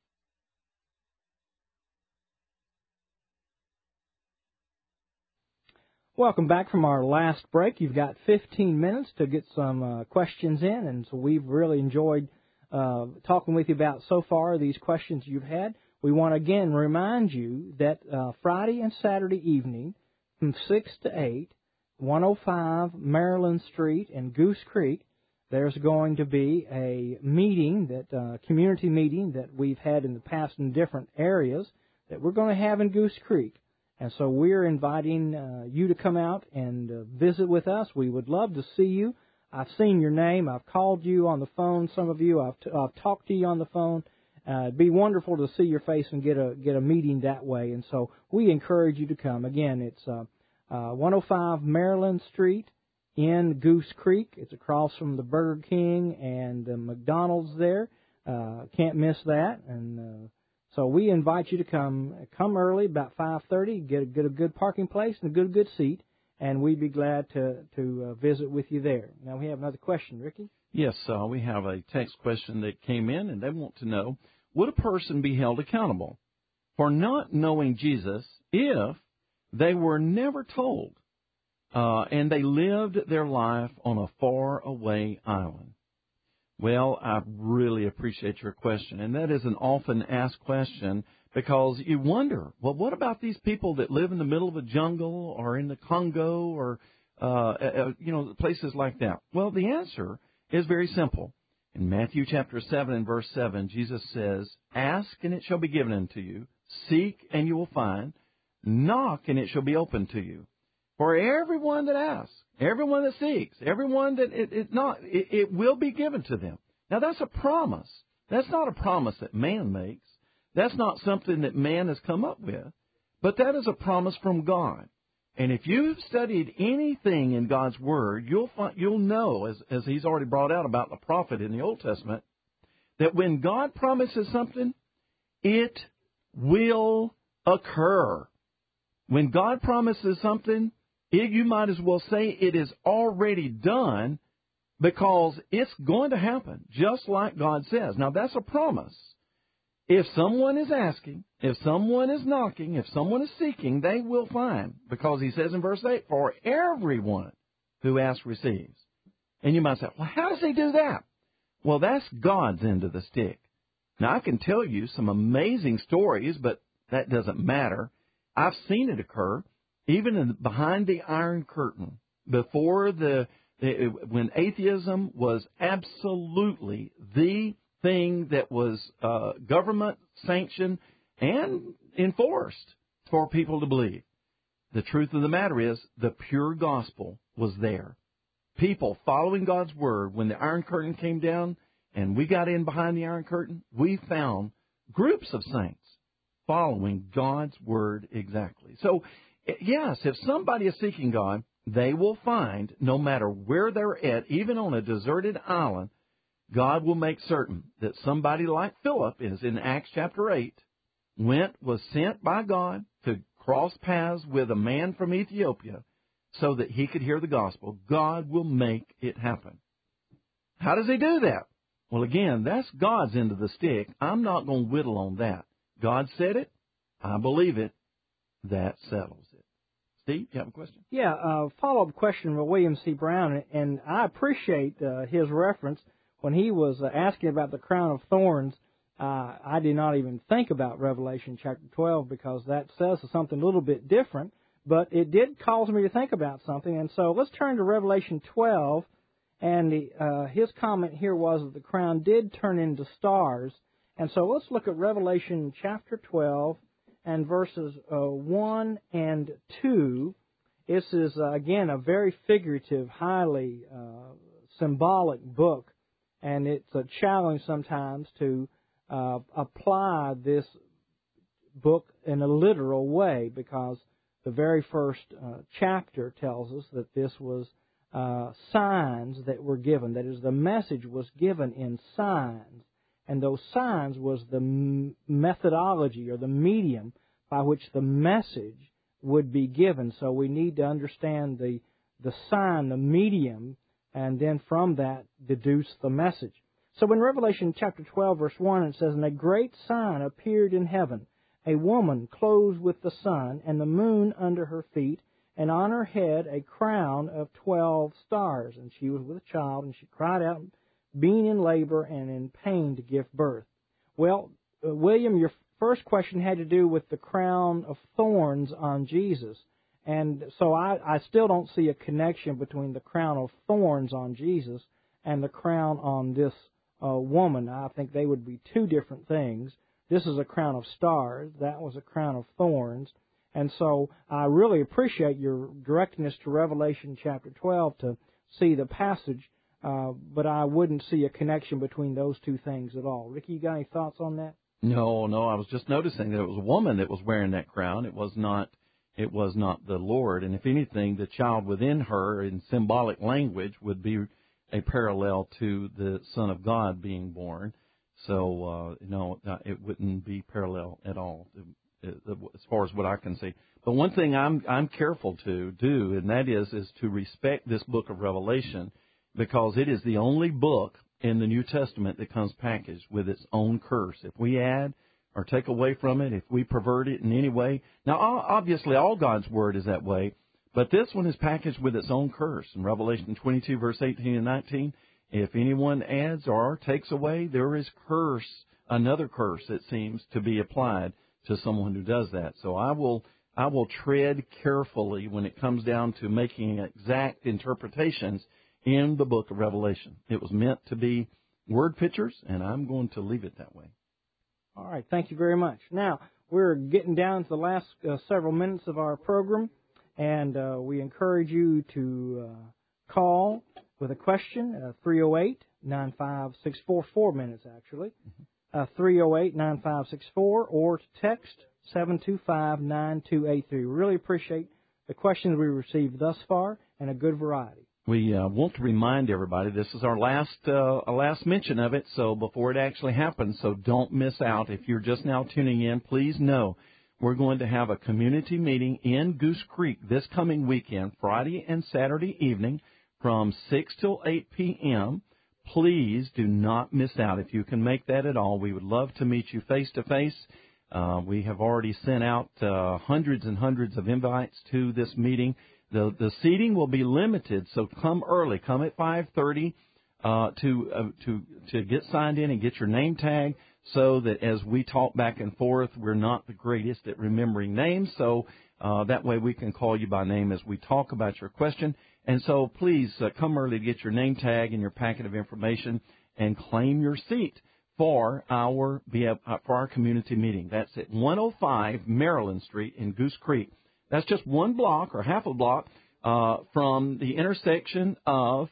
Welcome back from our last break. You've got fifteen minutes to get some uh, questions in, and so we've really enjoyed Uh, talking with you about so far these questions you've had. We want to again remind you that uh, Friday and Saturday evening from six to eight, one oh five Maryland Street in Goose Creek, there's going to be a meeting, that uh, community meeting that we've had in the past in different areas that we're going to have in Goose Creek. And so we're inviting uh, you to come out and uh, visit with us. We would love to see you. I've seen your name. I've called you on the phone. Some of you, I've, t- I've talked to you on the phone. Uh, it'd be wonderful to see your face and get a get a meeting that way. And so we encourage you to come. Again, it's uh, uh, one oh five Maryland Street in Goose Creek. It's across from the Burger King and the McDonald's there. Uh, can't miss that. And uh, so we invite you to come. Come early, about five thirty. Get a, get a good parking place and a good good seat. And we'd be glad to, to uh, visit with you there. Now, we have another question, Ricky. Yes, uh, we have a text question that came in, and they want to know, would a person be held accountable for not knowing Jesus if they were never told uh, and they lived their life on a faraway island? Well, I really appreciate your question, and that is an often asked question because you wonder, well, what about these people that live in the middle of a jungle or in the Congo or, uh, uh, you know, places like that? Well, the answer is very simple. In Matthew chapter seven and verse seven, Jesus says, ask and it shall be given unto you, seek and you will find, knock and it shall be opened to you. For everyone that asks, everyone that seeks, everyone that it, it not, it, it will be given to them. Now, that's a promise. That's not a promise that man makes. That's not something that man has come up with. But that is a promise from God. And if you've studied anything in God's Word, you'll find, you'll know, as, as he's already brought out about the prophet in the Old Testament, that when God promises something, it will occur. When God promises something, it, you might as well say it is already done because it's going to happen, just like God says. Now, that's a promise. If someone is asking, if someone is knocking, if someone is seeking, they will find. Because he says in verse eight, for everyone who asks receives. And you might say, well, how does he do that? Well, that's God's end of the stick. Now, I can tell you some amazing stories, but that doesn't matter. I've seen it occur, even in, behind the Iron Curtain, before the, the when atheism was absolutely the thing that was uh, government sanctioned and enforced for people to believe. The truth of the matter is the pure gospel was there. People following God's word, when the Iron Curtain came down and we got in behind the Iron Curtain, we found groups of saints following God's Word exactly. So, yes, if somebody is seeking God, they will find, no matter where they're at, even on a deserted island, God will make certain that somebody like Philip is in Acts chapter eight, went, was sent by God to cross paths with a man from Ethiopia so that he could hear the gospel. God will make it happen. How does he do that? Well, again, that's God's end of the stick. I'm not going to whittle on that. God said it. I believe it. That settles it. Steve, you have a question? Yeah, uh, follow-up question from William C. Brown, and I appreciate uh, his reference. When he was uh, asking about the crown of thorns, uh, I did not even think about Revelation chapter twelve because that says something a little bit different, but it did cause me to think about something. And so let's turn to Revelation twelve, and the, uh, his comment here was that the crown did turn into stars. And so let's look at Revelation chapter twelve and verses uh, one and two. This is, uh, again, a very figurative, highly uh, symbolic book. And it's a challenge sometimes to uh, apply this book in a literal way, because the very first uh, chapter tells us that this was uh, signs that were given. That is, the message was given in signs, and those signs was the m- methodology or the medium by which the message would be given. So we need to understand the the sign, the medium, and then from that deduce the message. So in Revelation chapter twelve, verse one, it says, "And a great sign appeared in heaven, a woman clothed with the sun, and the moon under her feet, and on her head a crown of twelve stars. And she was with a child, and she cried out, being in labor and in pain to give birth." Well, uh, William, your first question had to do with the crown of thorns on Jesus. And so I, I still don't see a connection between the crown of thorns on Jesus and the crown on this uh, woman. I think they would be two different things. This is a crown of stars. That was a crown of thorns. And so I really appreciate your directness to Revelation chapter twelve to see the passage, uh, but I wouldn't see a connection between those two things at all. Ricky, you got any thoughts on that? No, no. I was just noticing that it was a woman that was wearing that crown. It was not It was not the Lord. And if anything, the child within her in symbolic language would be a parallel to the Son of God being born. So, uh, no, it wouldn't be parallel at all as far as what I can see. But one thing I'm I'm careful to do, and that is, is to respect this book of Revelation, because it is the only book in the New Testament that comes packaged with its own curse. If we add or take away from it, if we pervert it in any way. Now, obviously, all God's Word is that way, but this one is packaged with its own curse. In Revelation twenty-two, verse eighteen and nineteen, if anyone adds or takes away, there is curse, another curse, it seems, to be applied to someone who does that. So I will I will tread carefully when it comes down to making exact interpretations in the book of Revelation. It was meant to be word pictures, and I'm going to leave it that way. All right, thank you very much. Now, we're getting down to the last uh, several minutes of our program, and uh, we encourage you to uh, call with a question, uh, three oh eight, nine five six four, four minutes actually, uh, three oh eight, nine five six four, or to text seven two five, nine two eight three. We really appreciate the questions we received thus far, and a good variety. We uh, want to remind everybody this is our last uh, last mention of it, so before it actually happens, so don't miss out. If you're just now tuning in, please know we're going to have a community meeting in Goose Creek this coming weekend, Friday and Saturday evening from six till eight p.m. Please do not miss out. If you can make that at all, we would love to meet you face-to-face. Uh, we have already sent out uh, hundreds and hundreds of invites to this meeting. The the seating will be limited, so come early. Come at five thirty uh, to uh, to to get signed in and get your name tag, so that as we talk back and forth, we're not the greatest at remembering names. So uh, that way we can call you by name as we talk about your question. And so please uh, come early to get your name tag and your packet of information and claim your seat for our for our community meeting. That's at one oh five Maryland Street in Goose Creek. That's just one block or half a block uh, from the intersection of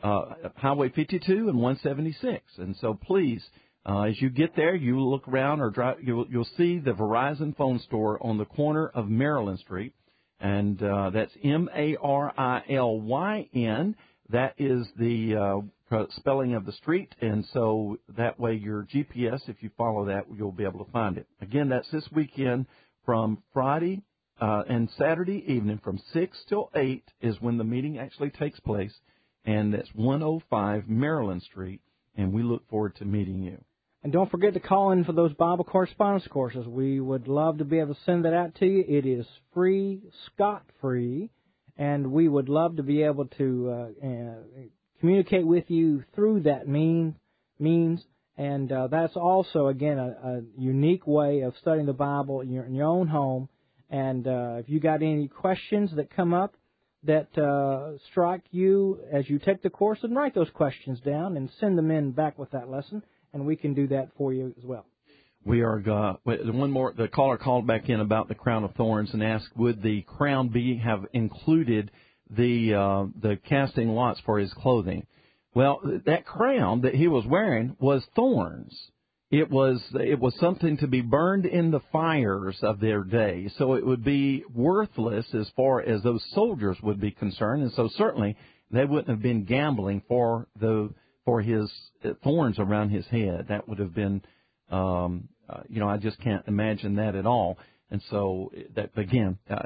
uh, Highway fifty-two and one seventy-six. And so please, uh, as you get there, you look around or drive, you'll, you'll see the Verizon phone store on the corner of Maryland Street. And uh, that's M A R I L Y N. That is the uh, spelling of the street. And so that way your G P S, if you follow that, you'll be able to find it. Again, that's this weekend from Friday uh, and Saturday evening from six till eight is when the meeting actually takes place. And that's one oh five Maryland Street. And we look forward to meeting you. And don't forget to call in for those Bible correspondence courses. We would love to be able to send that out to you. It is free, scot-free, and we would love to be able to uh, uh, communicate with you through that mean, means. And uh, that's also, again, a, a unique way of studying the Bible in your, in your own home. And uh, if you got any questions that come up that uh, strike you as you take the course, then write those questions down and send them in back with that lesson. And we can do that for you as well. We are, uh, one more, the caller called back in about the crown of thorns and asked, would the crown be, have included the, uh, the casting lots for his clothing? Well, that crown that he was wearing was thorns. It was, it was something to be burned in the fires of their day. So it would be worthless as far as those soldiers would be concerned. And so certainly they wouldn't have been gambling for the, for his thorns around his head. That would have been, um, uh, you know, I just can't imagine that at all. And so, that again, uh,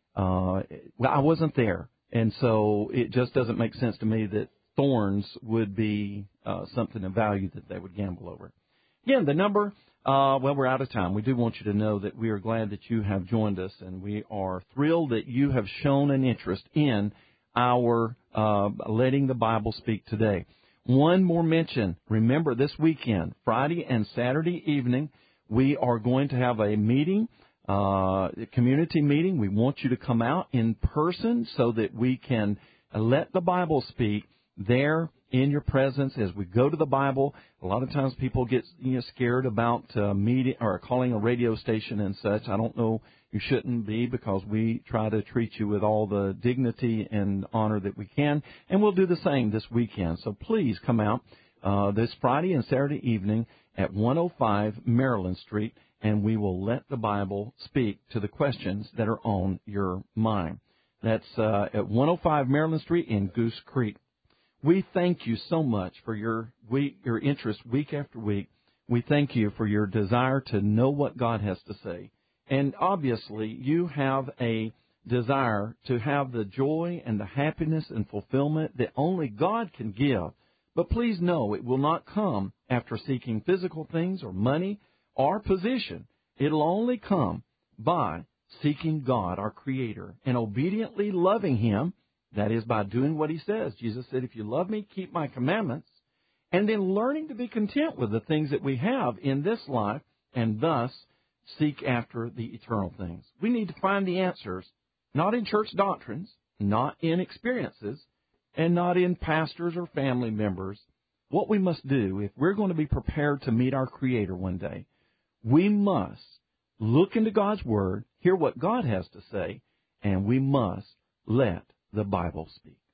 uh, well, I wasn't there. And so it just doesn't make sense to me that thorns would be uh, something of value that they would gamble over. Again, the number, uh, well, we're out of time. We do want you to know that we are glad that you have joined us, and we are thrilled that you have shown an interest in our uh, letting the Bible speak today. One more mention. Remember, this weekend, Friday and Saturday evening, we are going to have a meeting, uh, a community meeting. We want you to come out in person so that we can let the Bible speak there in your presence as we go to the Bible. A lot of times people get you know, scared about uh, meeting or calling a radio station and such. I don't know. You shouldn't be, because we try to treat you with all the dignity and honor that we can, and we'll do the same this weekend. So please come out uh, this Friday and Saturday evening at one oh five Maryland Street, and we will let the Bible speak to the questions that are on your mind. That's uh, at one oh five Maryland Street in Goose Creek. We thank you so much for your week, your interest week after week. We thank you for your desire to know what God has to say. And obviously, you have a desire to have the joy and the happiness and fulfillment that only God can give. But please know it will not come after seeking physical things or money or position. It'll only come by seeking God, our Creator, and obediently loving Him. That is by doing what He says. Jesus said, if you love me, keep my commandments. And then learning to be content with the things that we have in this life, and thus seek after the eternal things. We need to find the answers, not in church doctrines, not in experiences, and not in pastors or family members. What we must do, if we're going to be prepared to meet our Creator one day, we must look into God's Word, hear what God has to say, and we must let the Bible speak.